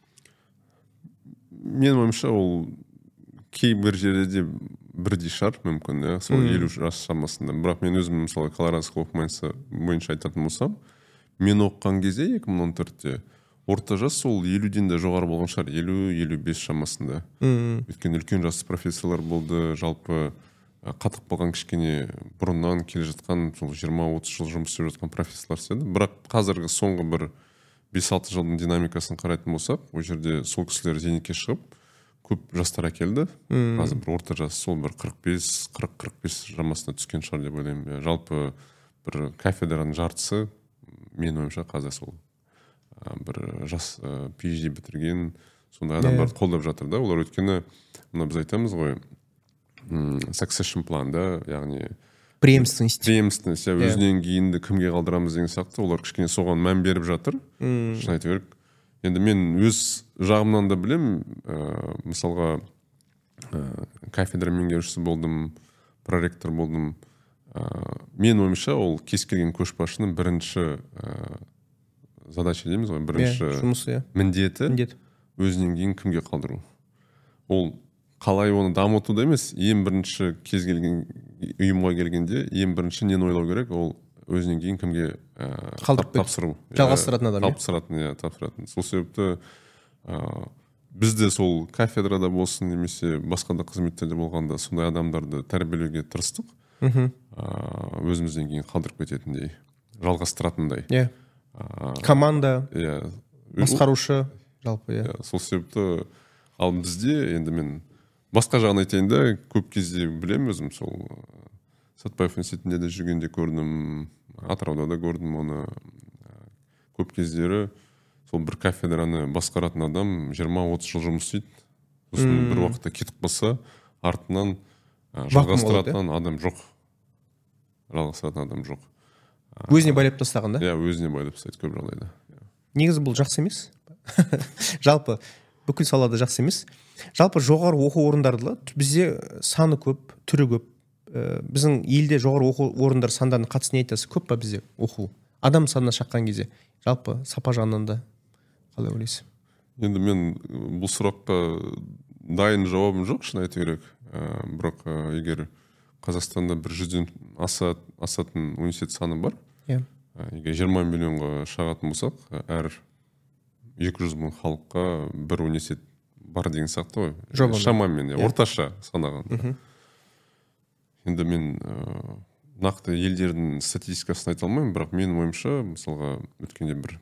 Менің ойымша ол кейбір жерде бірдей шығар, мүмкін, сол 50 жас шамасында. Бірақ мен өзім мысалы Колорадо оқымайсы бойынша айтатын болсам, мен оқыған кезде 2014-те орта жас сол 50-ден де жоғары болған шығар, 50-55 шамасында. Өйткені үлкен жас профессорлар болды, жалпы қатық болған кішкене бұрыннан келе жатқан 20-30 жыл жұмыс істеп жатқан профессорлар седі. Бірақ қазіргі соңғы бір 5-6 жылдың динамикасын қарайтын болсақ, ол жерде сол кісілер зейнетке шығып, көп жастар әкелді. Қазір бір орта жас сол бір 40-45 шамасына түскен шығар деп ойлаймын. Жалпы бір кафедраның жартысы менің ойымша қазір сол бір жас PhD бітірген сондай адамдарды қолдап жатыр да. Олар өткені мына біз айтамыз ғой, succession планда, яғни преемственность, өзінен кейінді кімге қалдырамыз деген сияқты, олар кішкене соған мән беріп жатыр. Шын айту керек. Енді мен өз жағымнан да білем, мысалға кафедра меңгерушісі болдым, проректор болдым. Мен ойымша ол кез келген көшбасшының бірінші задача дейміз ғой, бірінші міндеті өзінен кейін кімге қалдыру. Ол қалай оны дамытуда емес, ең бірінші кез келген ұйымға келгенде, ең бірінші нені ойлау керек, ол өзінен кейін кімге тапсыру. Жалғастыратын адам. Тапсыратын. Сол себепті бізде сол кафедрада болсын, немесе басқа да қызметтерде болғанда сондай адамдарды тәрбиелеуге тырыстық. Өзімізден кейін қалдырып кететіндей, жалғастыратындай. Команда, басқарушы, жалпы. Сол себепті ал бізде енді мен басқа жағын айтайын да, көп кезде білем өзім, сол Сәтбаев институтінде де жүргенде көрдім, Атырауда да көрдім оны. Көп кездері сол бір кафедраны басқаратын адам 20-30 жыл жұмыс істейді. Сосын бір уақытта кетіп қалса, артынан жалғастыратын адам жоқ. Өзіне байлап тастаған да? Өзіне байлап тастайды көп жағдайда. Негізі бұл жақсы емес. Жалпы бүкіл салада жақсы емес. Жалпы жоғары оқу орындары бізде саны көп, түрі көп. Біздің елде жоғары оқу орындар сандарының қатысын айтасыз, көп па бізде оқу? Адам санына шаққан кезде, жалпы сапа жағынан да қалай ойлайсыз? Енді мен бұл сұраққа дайын жауабым жоқ, шын айту керек. Бірақ егер Қазақстанда бір 100-ден асатын университет саны бар, егер 20 миллионға шағатын болсақ, әр 200 мың халыққа бір университет бар деген сияқты ғой. Шамамен, орташа санаған. Енді мен нақты елдердің статистикасын айта алмаймын, бірақ менің ойымша, мысалға өткенде бір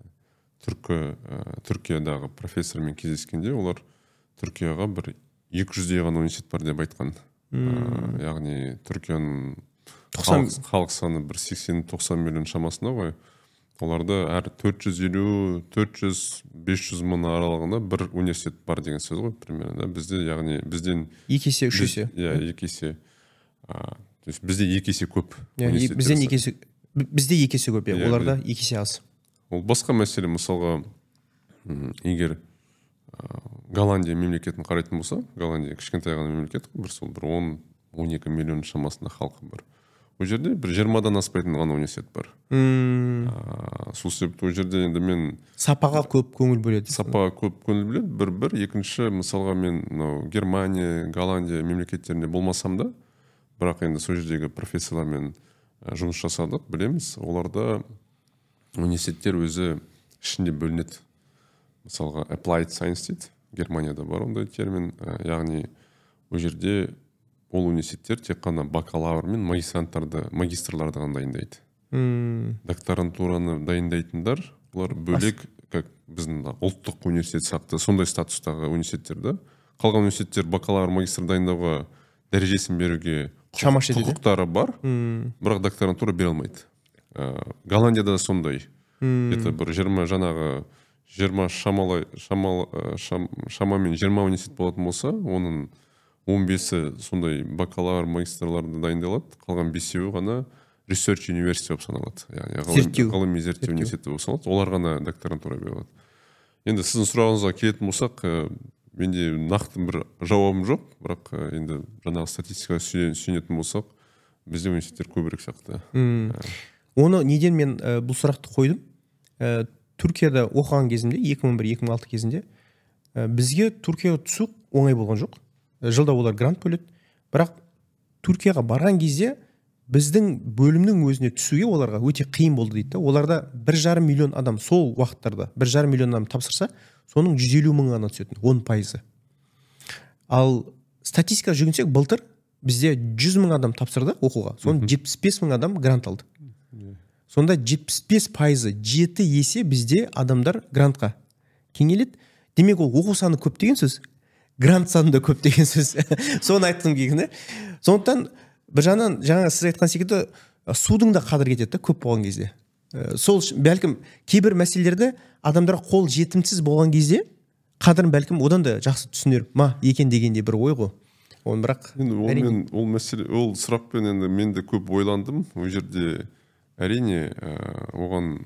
Түркиядағы профессормен кездескенде, олар Түркияға бір 200-дей ғана университет бар деп айтқан. Яғни Түркияның халық саны бір 80-90 миллион шамасында ғой. Оларда әр 450, 400, 500 мың аралығында бір университет бар деген сөз ғой, примерно. Бізде, яғни бізден 2 есе, 3 есе. 2 есе. Бізде 2 есе көп. Бізде 2 есе көп, оларда 2 есе аз. Ол басқа мәселе, мысалға, егер Голландия мемлекетін қарайтын болса, Голландия кішкентай ғана мемлекет, бір 10-12 миллион шамасында халқы бар. Ол жерде бір 20-дан аспайтын ғана университет бар. Сол себепті ол жерде енді мен сапаға көп көңіл бөледі. Сапаға көп көңіл бөледі. Бір. Екінші, мысалға мен Германия, Голландия мемлекеттерінде болмасам да, бірақ енді сол жердегі профессорлармен жұмыс жасадық, білеміз. Оларда университеттер өзі ішінде бөлінеді. Мысалға applied science дейді. Германияда бар ондай термин. Яғни ол жерде ол университеттер тек қана бакалавр мен магистрларды ғана дайындайды. Докторантураны дайындайтындар, олар бөлек, как біздің ұлттық университет сияқты сондай статустағы университеттерді. Қалған университеттер бакалавр, магистр дайындауға дәрежесін беруге құқықтары бар, бірақ докторантура бере алмайды. Голландияда да сондай. Это бір 20 шамамен 20 университет болатын болса, оның 15-і сондай бакалавр, магистрларды дайындалады, қалған 5-і ғана research university болып саналады. Яғни ғылыми зерттеу университеті болып саналады. Олар ғана докторантура береді. Енді сіздің сұрағыңызға келетін болсақ, менде нақты бір жауабым жоқ, бірақ енді жаңағы статистикаға сүйенетін болсақ, бізде университеттер көбірек сияқты. Оны неден мен бұл сұрақты қойдым? Түркияда оқыған кезімде, 2001-2006 кезінде, бізге Түркияға түсу оңай болған жоқ. Жылда олар грант бөледі. Бірақ Түркияға барған кезде біздің бөлімнің өзіне түсуге оларға өте қиын болды дейді. Оларда 1,5 миллион адам сол уақыттарда 1,5 миллион адам тапсырса, соның 150 мың ғана түсетін, 10%. Ал статистика жүгінсек, былтыр бізде 100 мың адам тапсырды оқуға. Соның 75 мың адам грант алды. Сонда 75%, 7 есе бізде адамдар грантқа кеңеледі. Демек ол оқу саны көп деген сөз. Грант саны да көп деген сөз. Соны айттым кейгіне. Сондықтан бір жағынан жаңа сіз айтқан секілді судың да қадір кетеді көп болған кезде. Сол бәлкім кейбір мәселелерді адамдарға қол жетімсіз болған кезде қадірін бәлкім одан да жақсы түсінер ма екен дегенде бір ой ғой. Оны бірақ ол мәселе, ол сұрақпен енді мен де көп ойландым. Ол жерде әрине оған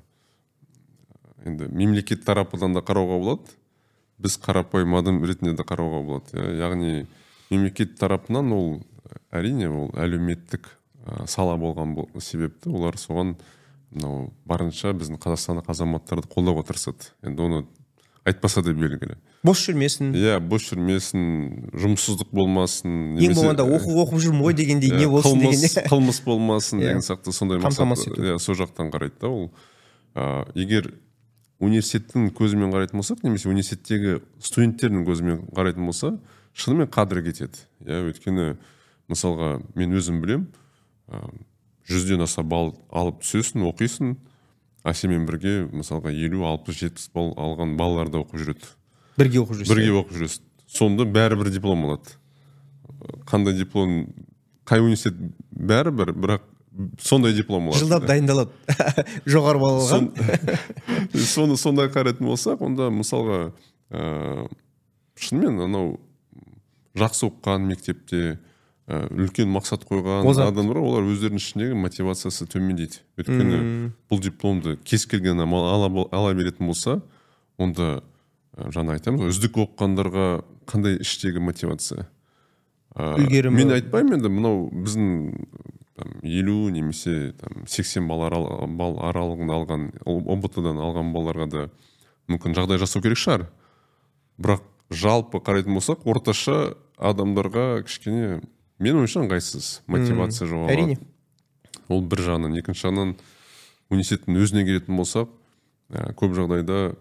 енді мемлекет тарапынан да қарауға болады. Біз қарапайым адам ретінде де қарауға болады. Яғни мемлекет тарапынан ол әрине ол әлеуметтік сала болған себепті олар соған барынша біздің қазақстандық азаматтарды қолдауға тырысады. Енді оны айтпаса да белгілі. Бос жүрмесін. Бос жүрмесін, жұмыссыздық болмасын. Ең болғанда оқып жүрмін ғой дегендей не болсын дегенде. Қылмыс болмасын деген сияқты сондай мақсат. Сол жақтан қарайды да ол. Егер университеттің көзімен қарайтын болсақ, немесе университеттегі студенттердің көзімен қарайтын болса, шынымен қадір кетеді. Өйткені мысалға мен өзім білем, 100-ден аса балл алып түсесің, оқисың, сенімен бірге мысалға 50, 60, 70 балл алған балалар да оқып жүреді. Бірге оқып жүресің. Сонда бәрібір диплом алады. Қандай диплом, қай университет бәрібір, бірақ сондай диплом алады. Жылдап дайындалады. Жоғары балл алған. Сондай қарайтын болсақ, онда мысалға шынымен анау жақсы оқыған мектепте үлкен мақсат қойған адамдар, олар өздерінің ішіндегі мотивациясы төмендейді. Өйткені бұл дипломды кез келген ала беретін болса, онда жаңа айтамыз, үздік оқығандарға қандай іштегі мотивация? Мен айтпаймын енді, мынау біздің 50 немесе 80 балл аралығында алған, ОБТ-дан алған балаларға да мүмкін жағдай жасау керек шығар. Бірақ жалпы қарайтын болсақ, орташа адамдарға кішкене мен ойымша ыңғайсыз мотивация жоғалады. Әрине. Ол бір жағынан, екінші жағынан университеттің өзіне келетін болсақ, көп жағдайда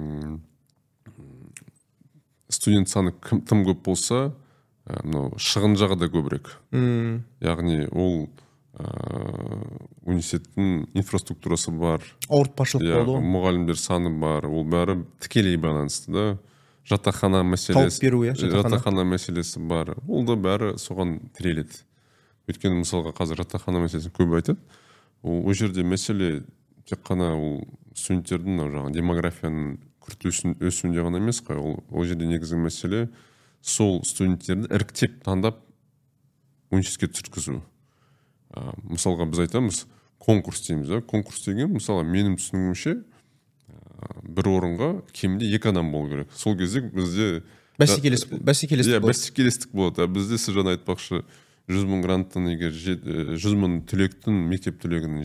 студент саны тым көп болса, шығын жағы да көбірек. Яғни ол университеттің инфраструктурасы бар. Ауыртпашылық болу. Мұғалімдер саны бар. Ол бәрі тікелей байланысты да. Жатақхана мәселесі бар. Ол да бәрі соған тіреледі. Өйткені мысалға қазір жатақхана мәселесін көп айтады. Ол жерде мәселе тек қана ол студенттердің демографияның күрт өсуінде ғана емес қой. Ол жерде негізгі мәселе сол студенттерді іріктеп таңдап университетке түсіргізу. Мысалға біз айтамыз, конкурс дейміз. Конкурс деген, мысалы, менің түсінігімше, бір орынға кемінде 2 адам болу керек. Сол кезде бізде бәсекелестік болады. Бізде сіз жаңа айтпақшы 100 мың гранттан егер 100 мың түлектің мектеп түлегінің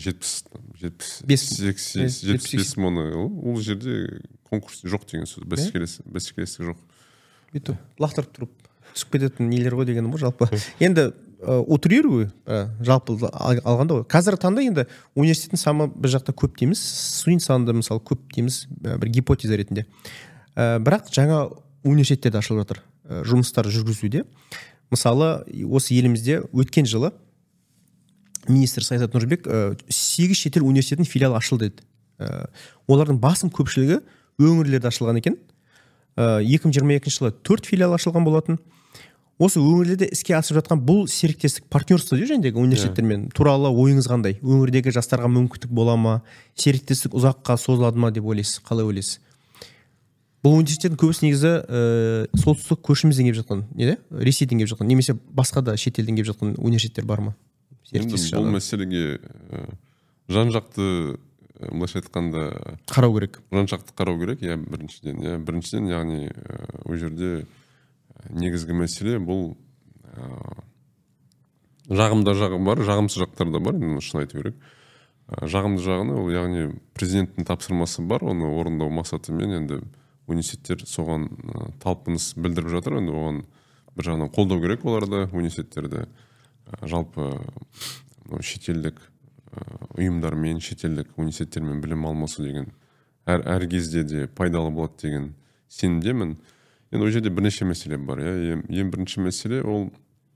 75 мыңы ол жерде конкурс жоқ деген сөз. Бәсекелестік жоқ. Бүйтіп лақтырып тұрып түсіп кететін нелер ғой дегенім ғой жалпы. Енді утрирую жалпы алғанда ғой. Қазіргі таңда енді университеттің саны бір жақта көп дейміз, студент саны да мысалы көп дейміз, бір гипотеза ретінде. Бірақ жаңа университеттер ашылып жатыр, жұмыстар жүргізуде. Мысалы, осы елімізде өткен жылы министр Саясат Нұрбек 8 шетел университетінің филиалы ашылды деді. Олардың басым көпшілігі өңірлерде ашылған екен. 2022 жылы 4 филиал ашылған болатын. Осы өңірлерде іске асып жатқан бұл серіктестік партнерство дейді жәндегі университеттермен туралы ойыңыз қандай? Өңірдегі жастарға мүмкіндік бола ма? Серіктестік ұзаққа созылады ма деп ойлайсыз? Қалай ойлайсыз? Бұл университеттің көбісі негізі солтүстік көршімізден келіп жатқан, Ресейден келіп жатқан, немесе басқа да шетелден келіп жатқан университеттер бар ма? Бұл мәселеге жан-жақты былайша айтқанда қарау керек. Жан-жақты қарау керек, біріншіден, яғни ол жерде негізгі мәселе бұл жағымды жағы бар, жағымсыз жақтар да бар, шын айту керек. Жағымды жағыны ол яғни президенттің тапсырмасы бар, оны орындау мақсатымен енді университеттер соған талпыныс білдіріп жатыр. Енді оған бір жағынан қолдау керек оларды, университеттерді жалпы шетелдік ұйымдармен, шетелдік университеттермен білім алмасу деген әр кезде де пайдалы болады деген сенімдемін. Енді ол жерде бірнеше мәселе бар. Ең бірінші мәселе ол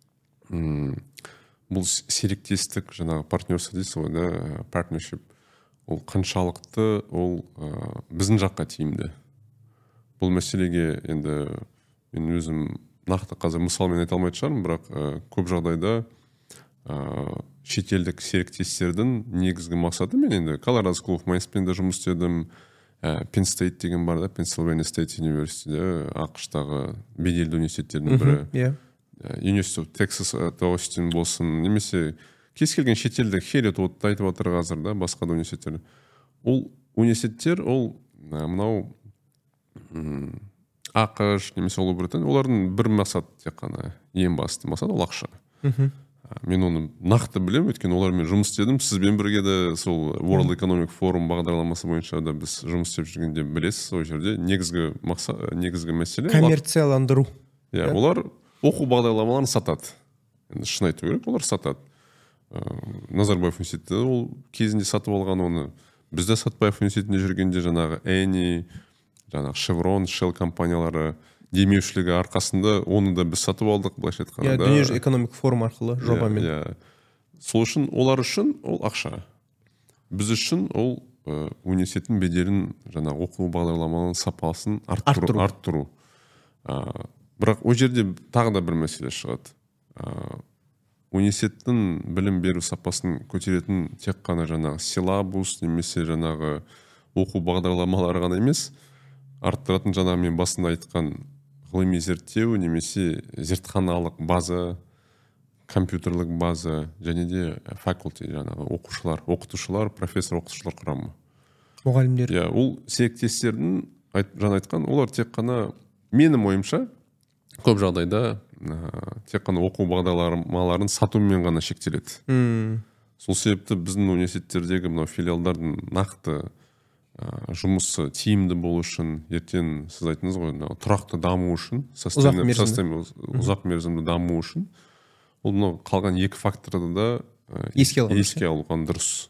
бұл серіктестік, жаңағы партнерство дейсіз ғой, partnership. Ол қаншалықты ол біздің жаққа тиімді. Бұл мәселеге енді мен өзім нақты қазір мысалмен айта алмайтын шығармын, бірақ көп жағдайда шетелдік серіктестердің негізгі мақсаты, мен енді Colorado School of Mines-пен де жұмыс істедім, Penn State деген бар да, Pennsylvania State University, ақш-тағы беделді университеттердің бірі. University of Texas Austin болсын, немесе кез келген шетелдік Херет-Уотты айтып отыр қазір да, басқа да университеттер. Ол университеттер, ол мынау ақш, немесе Ұлыбритания, олардың бір мақсат тек қана, ең басты мақсат ол ақша. Мен оны нақты білем, өйткені олармен жұмыс істедім. Сізбен бірге де сол World Economic Forum бағдарламасы бойынша да біз жұмыс істеп жүргенде білесіз, ол жерде негізгі мәселе коммерцияландыру. Олар оқу бағдарламаларын сатады. Енді шын айту керек, олар сатады. Назарбаев университеті ол кезінде сатып алған оны. Бізде Сатпаев университетінде жүргенде жаңағы Eni, жаңағы Chevron, Shell компаниялары демеушілігі арқасында оны да біз сатып алдық, былайша айтқанда. Дүниежүзілік экономикалық форум арқылы жобамен. Сол үшін олар үшін ол ақша. Біз үшін ол университеттің беделін, жаңағы оқу бағдарламаларының сапасын арттыру. Бірақ ол жерде тағы да бір мәселе шығады. Университеттің білім беру сапасын көтеретін тек қана жаңағы силабус немесе жаңағы оқу бағдарламалары ғана емес, арттыратын жаңағы мен басында айтқан ғылыми зерттеу немесе зертханалық база, компьютерлік база, және де факульти, жаңағы оқытушылар, профессор-оқытушылар құрамы. Мұғалімдер. Ол серіктестердің жаңа айтқан, олар тек қана, менің ойымша, көп жағдайда тек қана оқу бағдарламаларын сатумен ғана шектеледі. Сол себепті біздің университеттердегі мынау филиалдардың нақты жұмысы тиімді болу үшін, ертең сіз айтыңыз ғой, тұрақты даму үшін, ұзақ мерзімді даму үшін, ол мынау қалған екі факторды да еске алған дұрыс.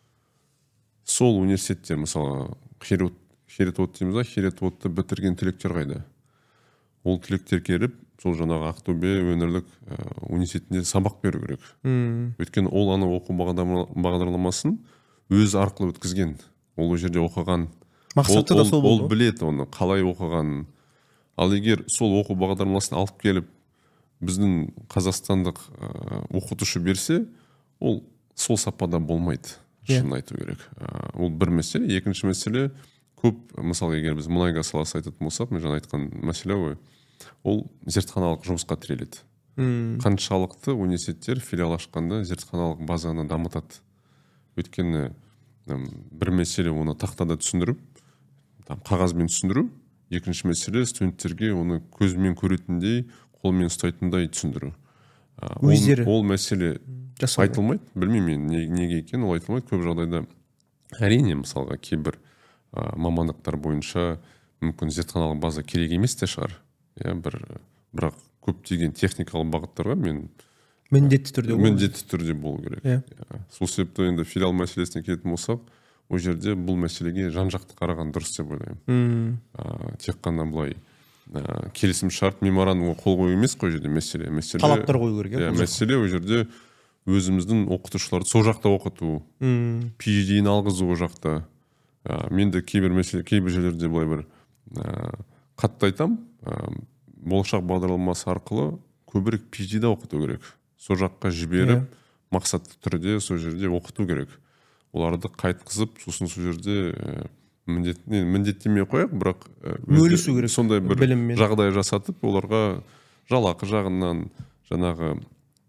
Сол университеттер, мысалы, Херет-Уот дейміз, Херет-Уотты бітірген түлектер қайда? Ол түлектер келіп, сол жаңағы Ақтөбе өңірлік университетінде сабақ беру керек. Өйткені ол ана оқу бағдарламасын өз арқылы өткізген. Ол жерде оқыған. Мақсаты да сол болды. Ол білет оны, қалай оқыған. Ал егер сол оқу бағдарламасын алып келіп, біздің қазақстандық оқытушы берсе, ол сол сапада болмайды. Шын айту керек. Ол бір мәселе. Екінші мәселе, көп, мысалы, егер біз мұнай-газ саласы айтатын болсақ, мен жаңа айтқан мәселе ғой, ол зертханалық жұмысқа тіреледі. Қаншалықты университеттер филиал ашқанда зертханалық базаны дамытады. Өйткені бір мәселе оны тақтада түсіндіріп, там қағазбен түсіндіру, екінші мәселе студенттерге оны көзімен көретіндей, қолмен ұстайтындай түсіндіру. Өздері ол мәселе айтылмайды, білмеймін мен неге екен ол айтылмайды. Көп жағдайда әрине мысалға кейбір мамандықтар бойынша мүмкін зертханалық база керек емес те шығар, бірақ көптеген техникалық бағыттарға міндетті түрде болу керек. Сол себепті енді филиал мәселесіне келетін болсақ, ол жерде бұл мәселеге жан-жақты қараған дұрыс деп ойлаймын. Тек қана былай келісім шарт меморандумға қол қою емес қой жерде мәселе. Талаптар қою керек. Мәселе ол жерде өзіміздің оқытушыларды сол жақта оқыту, PhD-ні алғызу ол жақта. Мен де кейбір жерлерде былай бір қатты айтам, болашақ бағдарламасы арқылы көбірек PhD-да оқыту керек. Сол жаққа жіберіп, мақсатты түрде сол жерде оқыту керек. Оларды қайтқызып, сосын сол жерде міндеттемей қояқ, бірақ бөлісу керек. Сондай бір жағдай жасатып, оларға жалақы жағынан, жаңағы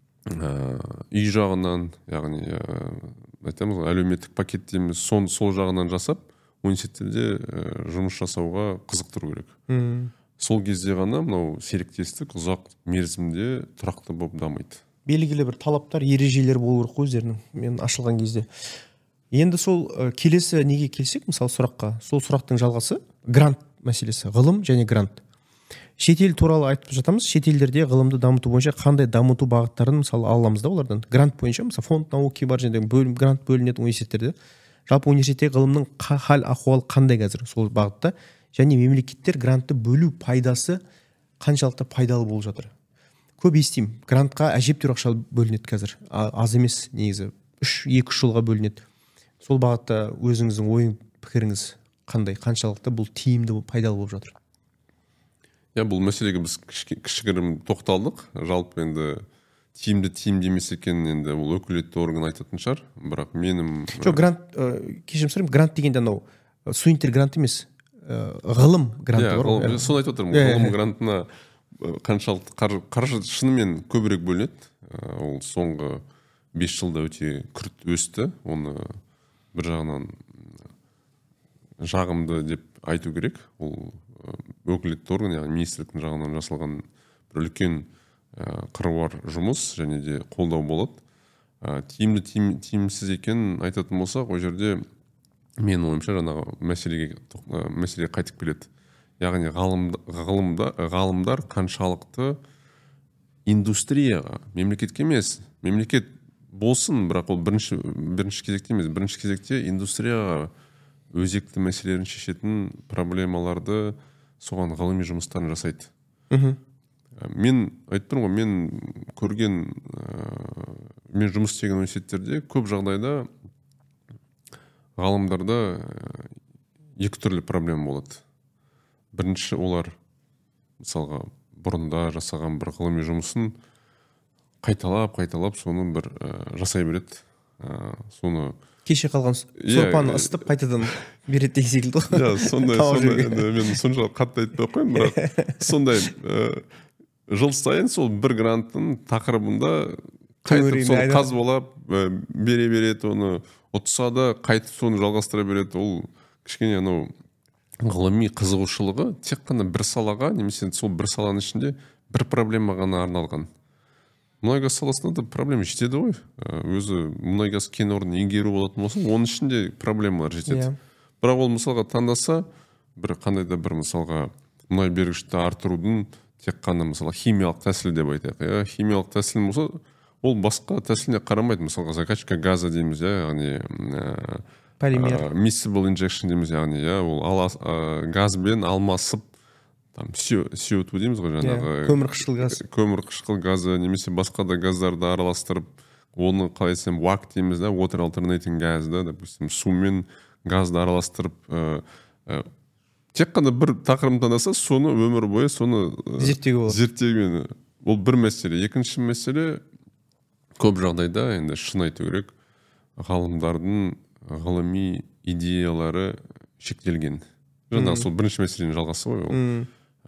үй жағынан, яғни айтамыз, әлеуметтік пакет дейміз, сол жағынан жасап, университеттерде жұмыс жасауға қызықтыру керек. Сол кезде ғана мынау серіктестік ұзақ мерзімде тұрақты болып дамиды. Белгілі бір талаптар, ережелер болу керек өздерінің мен ашылған кезде. Енді сол келесі неге келсек, мысалы сұраққа, сол сұрақтың жалғасы грант мәселесі, ғылым және грант. Шетел туралы айтып жатамыз, шетелдерде ғылымды дамыту бойынша қандай дамыту бағыттарын мысалы аламыз да олардан. Грант бойынша, мысалы фонд науки бар және грант бөлінеді университеттерде. Жалпы университетте ғылымның хал ахуалы қандай қазір сол бағытта, және мемлекеттер грантты бөлу пайдасы қаншалықты пайдалы болып жатыр. Көп естимін, грантқа әжептәуір ақша бөлінеді қазір, аз емес негізі, 2-3 жылға бөлінеді. Сол бағытта өзіңіздің ойың, пікіріңіз қандай, қаншалықты бұл тиімді, пайдалы болып жатыр? Бұл мәселеге біз кішігірім тоқталдық. Жалпы енді тиімді емес екен, енді ол өкілетті орган айтатын шығар, бірақ менің... Жоқ, грант, кешірім сұрайым, грант дегенде анау студенттер грант емес, ғылым гранты бар. Соны айтып отырмын, ғылым грантына қаншалықты қаржы шынымен көбірек бөлінеді. Ол соңғы 5 жылда өте күрт өсті. Оны бір жағынан жағымды деп айту керек. Ол өкілетті орган, яғни министрліктің жағынан жасалған бір үлкен қыруар жұмыс және де қолдау болады. Тиімді тиімсіз екен айтатын болсақ, ол жерде мен ойымша жаңағы мәселеге қайтып келеді. Яғни ғалымдар қаншалықты индустрияға, мемлекетке емес, мемлекет болсын, бірақ ол бірінші кезекте емес, бірінші кезекте индустрияға өзекті мәселелерін шешетін проблемаларды соған ғылыми жұмыстарын жасайды. Мен айтып тұрмын ғой, мен көрген, мен жұмыс істеген университеттерде көп жағдайда ғалымдарда екі түрлі проблема болады. Бірінші, олар мысалға бұрында жасаған бір ғылыми жұмысын қайталап соны бір жасай береді. Соны кеше қалған сорпаны ысытып қайтадан береді деген секілді. Сондай мен соншалық қатты айтпай қояйын, бірақ сондай жыл сайын сол бір гранттың тақырыбында қайтып соны қазбалап бере береді, оны ұтса да қайтып соны жалғастыра береді. Ол кішкене ғылыми қызығушылығы тек қана бір салаға, немесе сол бір саланың ішінде бір проблема ғана арналған. Мұнай газ саласында да проблема жетеді ғой. Өзі мұнай газ кен орнын игеру болатын болса, оның ішінде проблемалар жетеді. Бірақ ол мысалға таңдаса, қандай да бір мысалға мұнай бергішті артырудың тек қана мысалға химиялық тәсіл деп айтайық. Химиялық тәсіл болса, ол басқа тәсіліне қарамайды. Мысалға закачка газа дейміз, яғни полимер, miscible injection дейміз, яғни ол газбен алмасып CO2 дейміз ғой, жаңағы көмірқышқыл газы немесе басқа да газдарды араластырып, оны қалай айтсам WAG дейміз, water alternating gas, допустим, сумен газды араластырып, тек қана бір тақырыбын таңдаса, соны өмір бойы соны зерттеуге. Ол бір мәселе. Екінші мәселе, көп жағдайда енді шын айту керек, ғалымдардың ғылыми идеялары шектелген. Жаңағы сол бірінші мәселенің жалғасы ғой.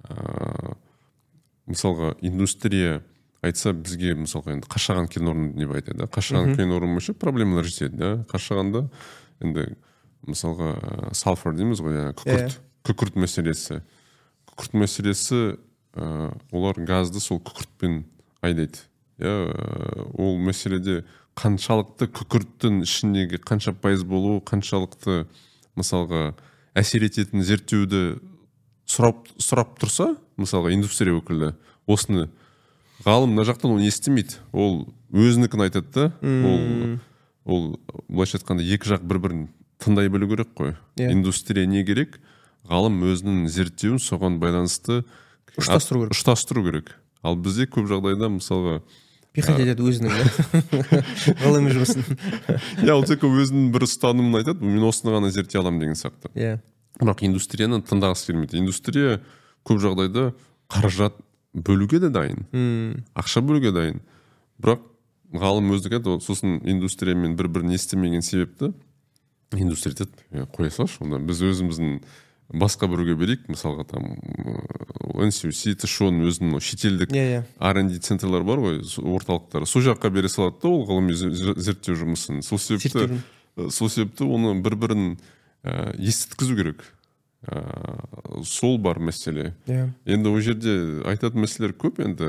Мысалға индустрия айтса, бізге мысалға енді Қашаған кен орны деп айтады. Қашаған кен орны бойынша проблемалар жетеді. Қашағанда енді мысалға сальфор дейміз ғой, күкірт. күкірт мәселесі олар газды сол күкіртпен айдайды. Ол мәселеде қаншалықты күкірттің ішіндегі қанша пайыз болуы, қаншалықты мысалға әсер ететін зерттеуді сұрап тұрса, мысалға индустрия өкілі осыны, ғалым мына жақтан оны естімейді, ол өзінікін айтады да, ол былайша айтқанда екі жақ бір-бірін тыңдай білу керек қой. Индустрия не керек? Ғалым өзінің зерттеуін соған байланысты ұштастыру керек. Ал бізде көп жағдайда мысалға пихать етеді өзінің ғылыми жұмысын. Ол тек өзінің бір ұстанымын айтады, мен осыны ғана зерттей аламын деген сияқты. Бірақ индустрияны тыңдағысы келмейді. Индустрия көп жағдайда қаражат бөлуге де дайын, ақша бөлуге дайын. Бірақ ғалым өздік еді, сосын индустриямен бір-бірін естімеген себепті индустрия деді, қоя салшы, онда біз өзіміздің басқа біреуге берейік, мысалға там NCUC, TШОның өзінің шетелдік R&D центрлар бар ғой, орталықтары, сол жаққа бере салады да ол ғылыми зерттеу жұмысын. Сол себепті оны бір-бірін естіткізу керек. Сол бар мәселе. Енді ол жерде айтатын мәселелер көп, енді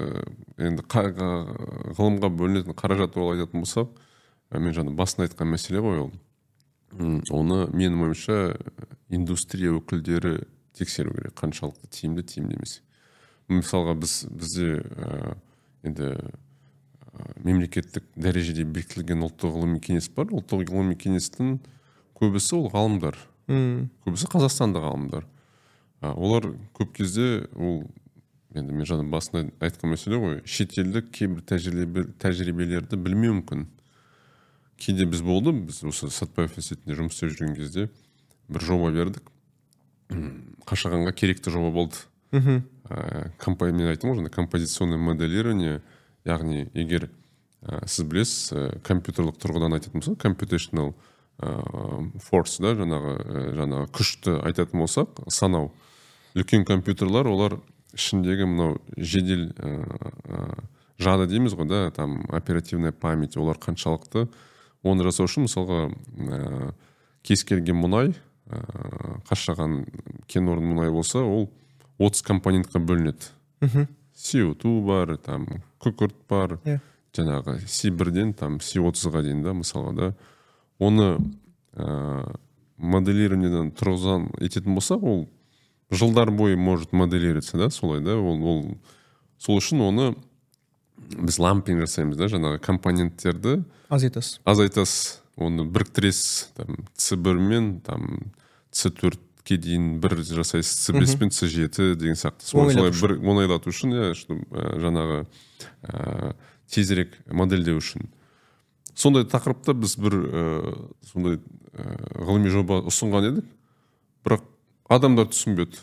ғылымға бөлінетін қаражат туралы айтатын болсақ, мен жаңа басында айтқан мәселе ғой ол. Оны менің ойымша индустрия өкілдері тексеру керек, қаншалықты тиімді емес. Мысалға бізде енді мемлекеттік дәрежеде бекітілген ұлттық ғылыми кеңес бар. Ұлттық ғылыми кеңестің көбісі ол ғалымдар. Көбісі қазақстандық ғалымдар. Олар көп кезде енді мен жаңа басында айтқан мәселе ғой, шетелдік кейбір тәжірибелерді білмеу мүмкін. Кейде біз осы Сәтбаев институтында жұмыс істеп жүрген кезде бір жоба бердік. Қашағанға керекті жоба болды. Мен айттым ғой, композиционное моделирование, яғни егер сіз білесіз, компьютерлік тұрғыдан айтатын болсақ, computational force, жаңағы күшті айтатын болсақ, санау. Үлкен компьютерлар, олар ішіндегі мынау жедел жады дейміз ғой, да, там оперативная память, олар қаншалықты оны жасау үшін, мысалға кез келген мұнай, Қашаған кен орны мұнай болса, ол 30 компонентқа бөлінеді. CO2 бар, там күкірт бар, жаңағы C1-ден там C30-ға дейін да, мысалға да. Оны моделированиеден тұрғызан ететін болсақ, ол жылдар бойы может моделироваться, да, солай да, сол үшін оны біз лампинг жасаймыз да, жаңағы компоненттерді азайтасыз, оны біріктіресіз, C1 мен C4-ке дейін бір жасайсыз, C5 пен C7 деген сияқты. Солай бір оңайлату үшін, жаңағы тезірек модельдеу үшін. Сондай тақырыпта біз бір сондай ғылыми жоба ұсынған едік, бірақ адамдар түсінбеді.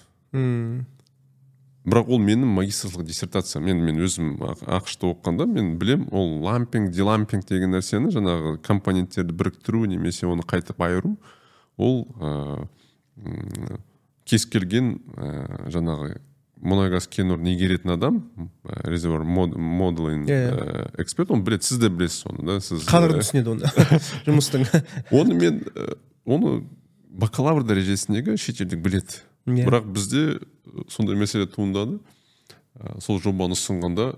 Бірақ ол менің магистрлық диссертациям. Мен өзім ақшта оқығанда мен білем, ол лампинг, делампинг деген нәрсені, жаңағы компоненттерді біріктіру немесе оны қайтып айыру, ол кез келген жаңағы мұнай газ кен орнын игеретін адам, резервуар моделинг эксперт, оны біледі, сіз де білесіз оны, да, сіз қадірін түсінеді оны жұмыстың. Оны бакалавр дәрежесіндегі шетелдік біледі. Бірақ бізде сондай мәселе туындады. Сол жобаны ұсынғанда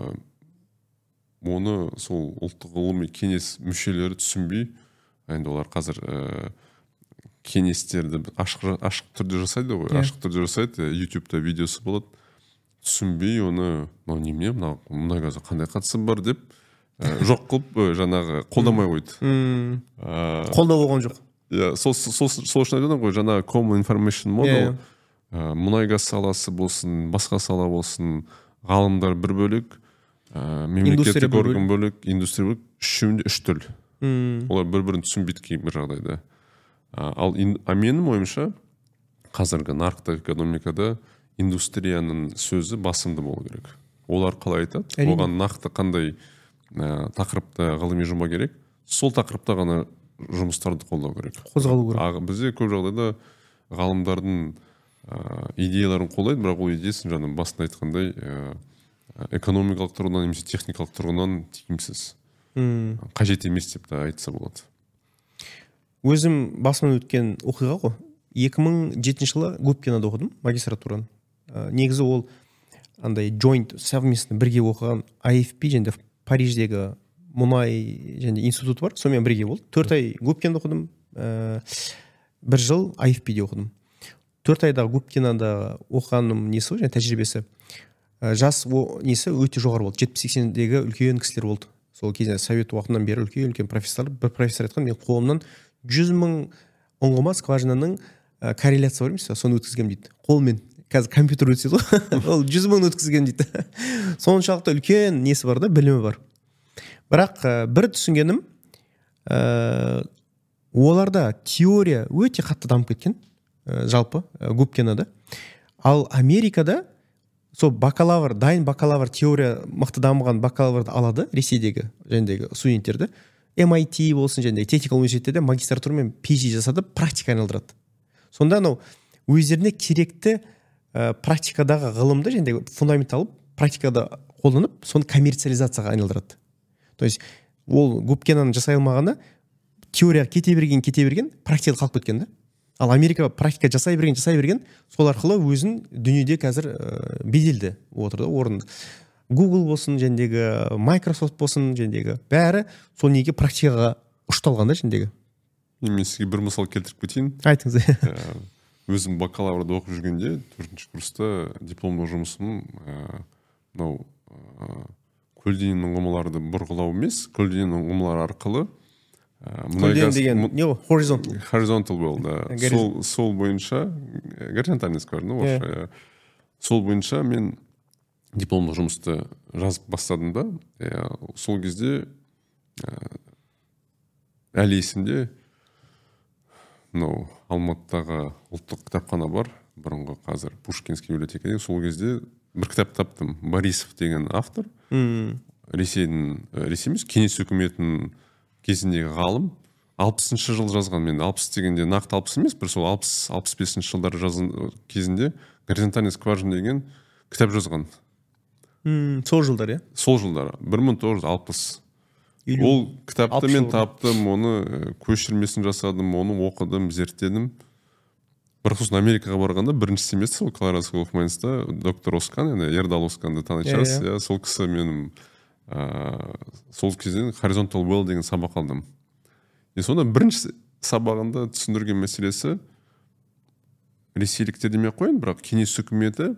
оны сол ұлттық ғылыми кеңес мүшелері түсінбей, енді олар қазір кеңестерді ашық түрде жасайды ғой, ашық түрде жасайды, YouTube-та видеосы болады, түсінбей оны, немене, мұнай газы қандай қатысы бар деп, жоқ қылып жаңағы қолдамай қойды. Қолдау болған жоқ. Сол үшін айтады ғой, жаңағы Common Information Model, мұнай газ саласы болсын, басқа сала болсын, ғалымдар бір бөлік, мемлекеттік орган бөлік, индустрия бөлік, үшеуінде үш тіл. Олар бір-бірін түсінбейді кейбір жағдайда. Ал менің ойымша қазіргі нарықтық экономикада индустрияның сөзі басымды болу керек. Олар қалай айтады? Оған нақты қандай тақырыпта ғылыми жоба керек? Сол тақырыпта ғана жұмыстарды қолдау керек. Қозғалу керек. Бізде көп жағдайда ғалымдардың идеяларын қолдайды, бірақ ол идеясын жаңа басында айтқандай экономикалық тұрғыдан немесе техникалық тұрғыдан тиімсіз. Қажет емес деп те айтса болады. Өзім басымнан өткен оқиға ғой. 2007 жылы Губкинада оқыдым магистратураны. Негізі ол андай joint совместно бірге оқыған IFP және Париждегі мұнай және институты бар, сонымен бірге болды. 4 ай Губкинада оқыдым, 1 жыл IFP-де оқыдым. 4 айдағы Губкинада оқығаным несі және тәжірибесі, жас несі өте жоғары болды. 70-80-дегі үлкен кісілер болды. Сол кезде совет уақытынан бері үлкен профессорлар. Бір профессор айтқан, мен қолымнан 100 000 ұңғыма скважинаның корреляция бар емес, соны өткізгем дейді. Қолмен. Қазір компьютер өтсе ғой, ол 100 000 өткізген дейді. Соншалықты үлкен несі бар да, білімі бар. Бірақ бір түсінгенім, оларда теория өте қатты дамып кеткен, жалпы Губкинада. Ал Америкада сол дайын бакалавр теория мықты дамыған бакалаврды алады Ресейдегі жәндегі студенттерді. MIT болсын жәндегі техникалық университеттерде магистратура мен PhD жасады, практика айналдырады. Сонда өздеріне керекті практикадағы ғылымды жәндегі фундамент алып, практикада қолданып, соны коммерциализацияға айналдырады. То есть ол Губкинаның жасай алмағаны теория кете берген, практикада қалып кеткен да. Ал Америка практика жасай берген, сол арқылы өзін дүниеде қазір беделді отырды, орынды. Google болсын, жәндегі Microsoft болсын, жәндегі бәрі сол неге практикаға ұшталғанда жәндегі. Мен сізге бір мысал келтіріп кетейін. Айтыңыз. Өзім бакалаврда оқып жүргенде 4-ші курста дипломдық жұмысым көлденең ұңғымаларды бұрғылау емес, көлденең ұңғымалар арқылы көлденең деген не ол? Horizontal болды. Сол бойынша горизонтальный скважина орысша. Сол бойынша мен дипломдық жұмысты жазып бастадым да. Сол кезде әлі есімде Алматыдағы ұлттық кітапхана бар, бұрынғы қазір Пушкинский библиотека. Сол кезде бір кітап таптым. Борисов деген автор. Ресей емес, кеңес үкіметінің кезіндегі ғалым. 60-шы жыл жазған. Мен 60 дегенде нақты 60 емес, бір сол 60-65-ші жылдары жазған кезінде горизонтальный скважина деген кітап жазған. Сол жылдар, Сол жылдары. 1960. Ол кітапты мен таптым, оны көшірмесін жасадым, оны оқыдым, зерттедім. Бірақ сосын Америкаға барғанда бірінші семестр сол Colorado School of Mines-та доктор Оскан, Ердал Осканды танитсыз, сол кісі менің сол кезден Horizontal Well деген сабақ алдым. Сонда бірінші сабағында түсіндірген мәселесі ресейліктер демей қойын, бірақ кеңес үкіметі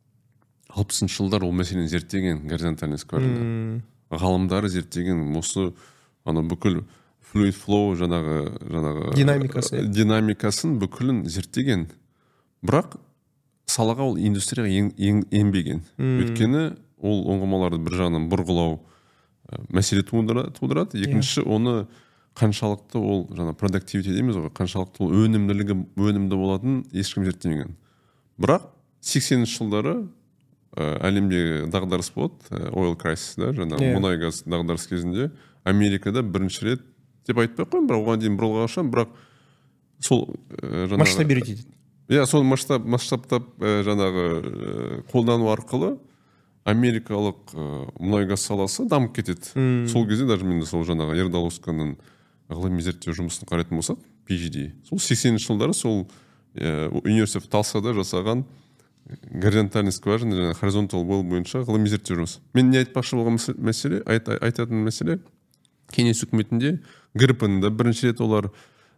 60-шы жылдар ол мәселені зерттеген, горизонтальный скважина. Ғалымдары зерттеген осы бүкіл fluid flow жаңағы динамикасын бүкілін зерттеген. Бірақ салаға ол индустрияға енбеген. Өйткені ол ұңғымаларды бір жағынан бұрғылау мәселе тудырады. Екінші, оны қаншалықты ол продуктивити дейміз ғой, қаншалықты ол өнімді болатын ешкім зерттемеген. Бірақ 80-ші жылдары әлемдегі дағдарыс болды, oil crisis, мұнай газ дағдарыс кезінде Америкада бірінші рет деп айтпай қойын, бірақ оған дейін бұрылғанша, бірақ сол масштабировать етеді. Сол масштабтап жаңағы қолдану арқылы америкалық мұнай газ саласы дамып кетеді. Сол кезде даже мен сол жаңағы Ердал Осканның ғылыми зерттеу жұмысын қарайтын болсақ, PhD. Сол 80-ші жылдары сол университет Талсада жасаған горизонтальный скважина, horizontal well бойынша ғылыми зерттеу жұмысы. Мен не айтпақшы болған мәселе, айтатын мәселе, кеңес үкіметінде ГРП-ні бірінші рет олар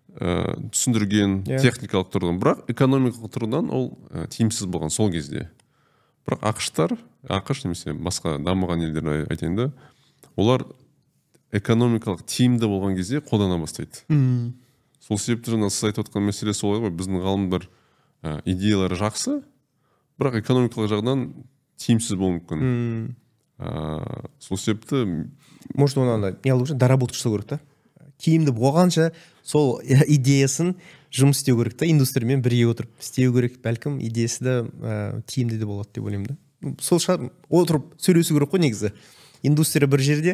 түсіндірген техникалық тұрғыдан, бірақ экономикалық тұрғыдан ол тиімсіз болған сол кезде. Бірақ ақш немесе басқа дамыған елдер айтайын да, олар экономикалық тиімді болған кезде қолдана бастайды. Сол себепті жаңа сіз айтып отқан мәселе солай ғой, біздің ғалымдар идеялары жақсы, бірақ экономикалық жағынан тиімсіз болуы мүмкін. Сол себепті может оны не алу үшін доработка жасау керек та. Тиімді болғанша сол идеясын жұмыс істеу керек та, индустриямен бірге отырып істеу керек. Бәлкім идеясы да тиімді де болады деп ойлаймын да. Сол шығар отырып сөйлесу керек қой негізі. Индустрия бір жерде,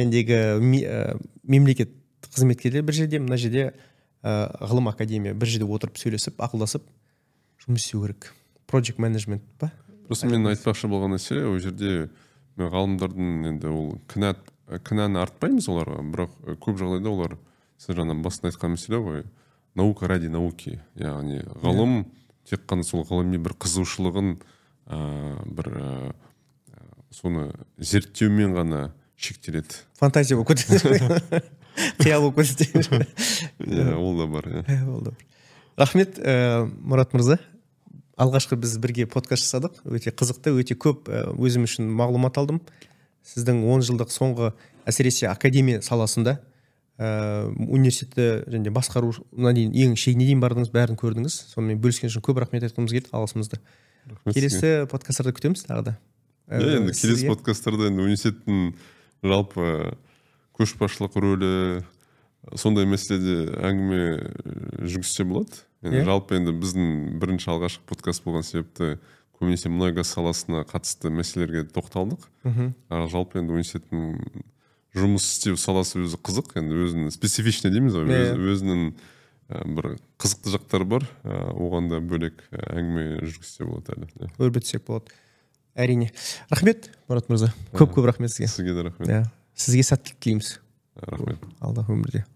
жәндегі мемлекет қызметкерлер бір жерде, мына жерде ғылым академия бір жерде отырып сөйлесіп, ақылдасып жұмыс істеу керек. Project management па? Просто мен айтпақшы болған мәселе, ол жерде ғалымдардың енді ол кінәні артпаймыз оларға, бірақ көп жағдайда олар сіз жаңа басында айтқан мәселе ғой, наука ради науки, яғни ғылым тек қана сол ғылыми бір қызығушылығын бір соны зерттеумен ғана шектеледі. Фантазия болып кетеді. Қиял болып кетеді. Ол да бар. Рахмет, Мұрат мырза. Алғашқы біз бірге подкаст жасадық. Өте қызықты, өте көп өзім үшін мағлұмат алдым. Сіздің 10 жылдық соңғы әсіресе академия саласында университетті және басқаруына дейін ең шегіне дейін бардыңыз, бәрін көрдіңіз. Сонымен бөліскен үшін көп рахмет айтқымыз келді, алғысымызды. Келесі подкасттарда күтеміз тағы да. Енді келесі подкасттарда енді университеттің жалпы көшбасшылық рөлі сондай мәселеде әңгіме жүргізсе болады. Жалпы енді біздің бірінші алғашқы подкаст болған себепті көбінесе мұнай газ саласына қатысты мәселелерге тоқталдық. Жалпы енді университеттің жұмыс істеу саласы өзі қызық, енді өзінің специфичный дейміз ғой, өзінің бір қызықты жақтары бар, оған да бөлек әңгіме жүргізсе болады әлі. Өрбітсек болады. Әрине. Рахмет, Мұрат мырза. Көп рахмет сізге. Сізге де рахмет. Сізге сәттілік тілейміз. Рахмет. Алдағы өмірде.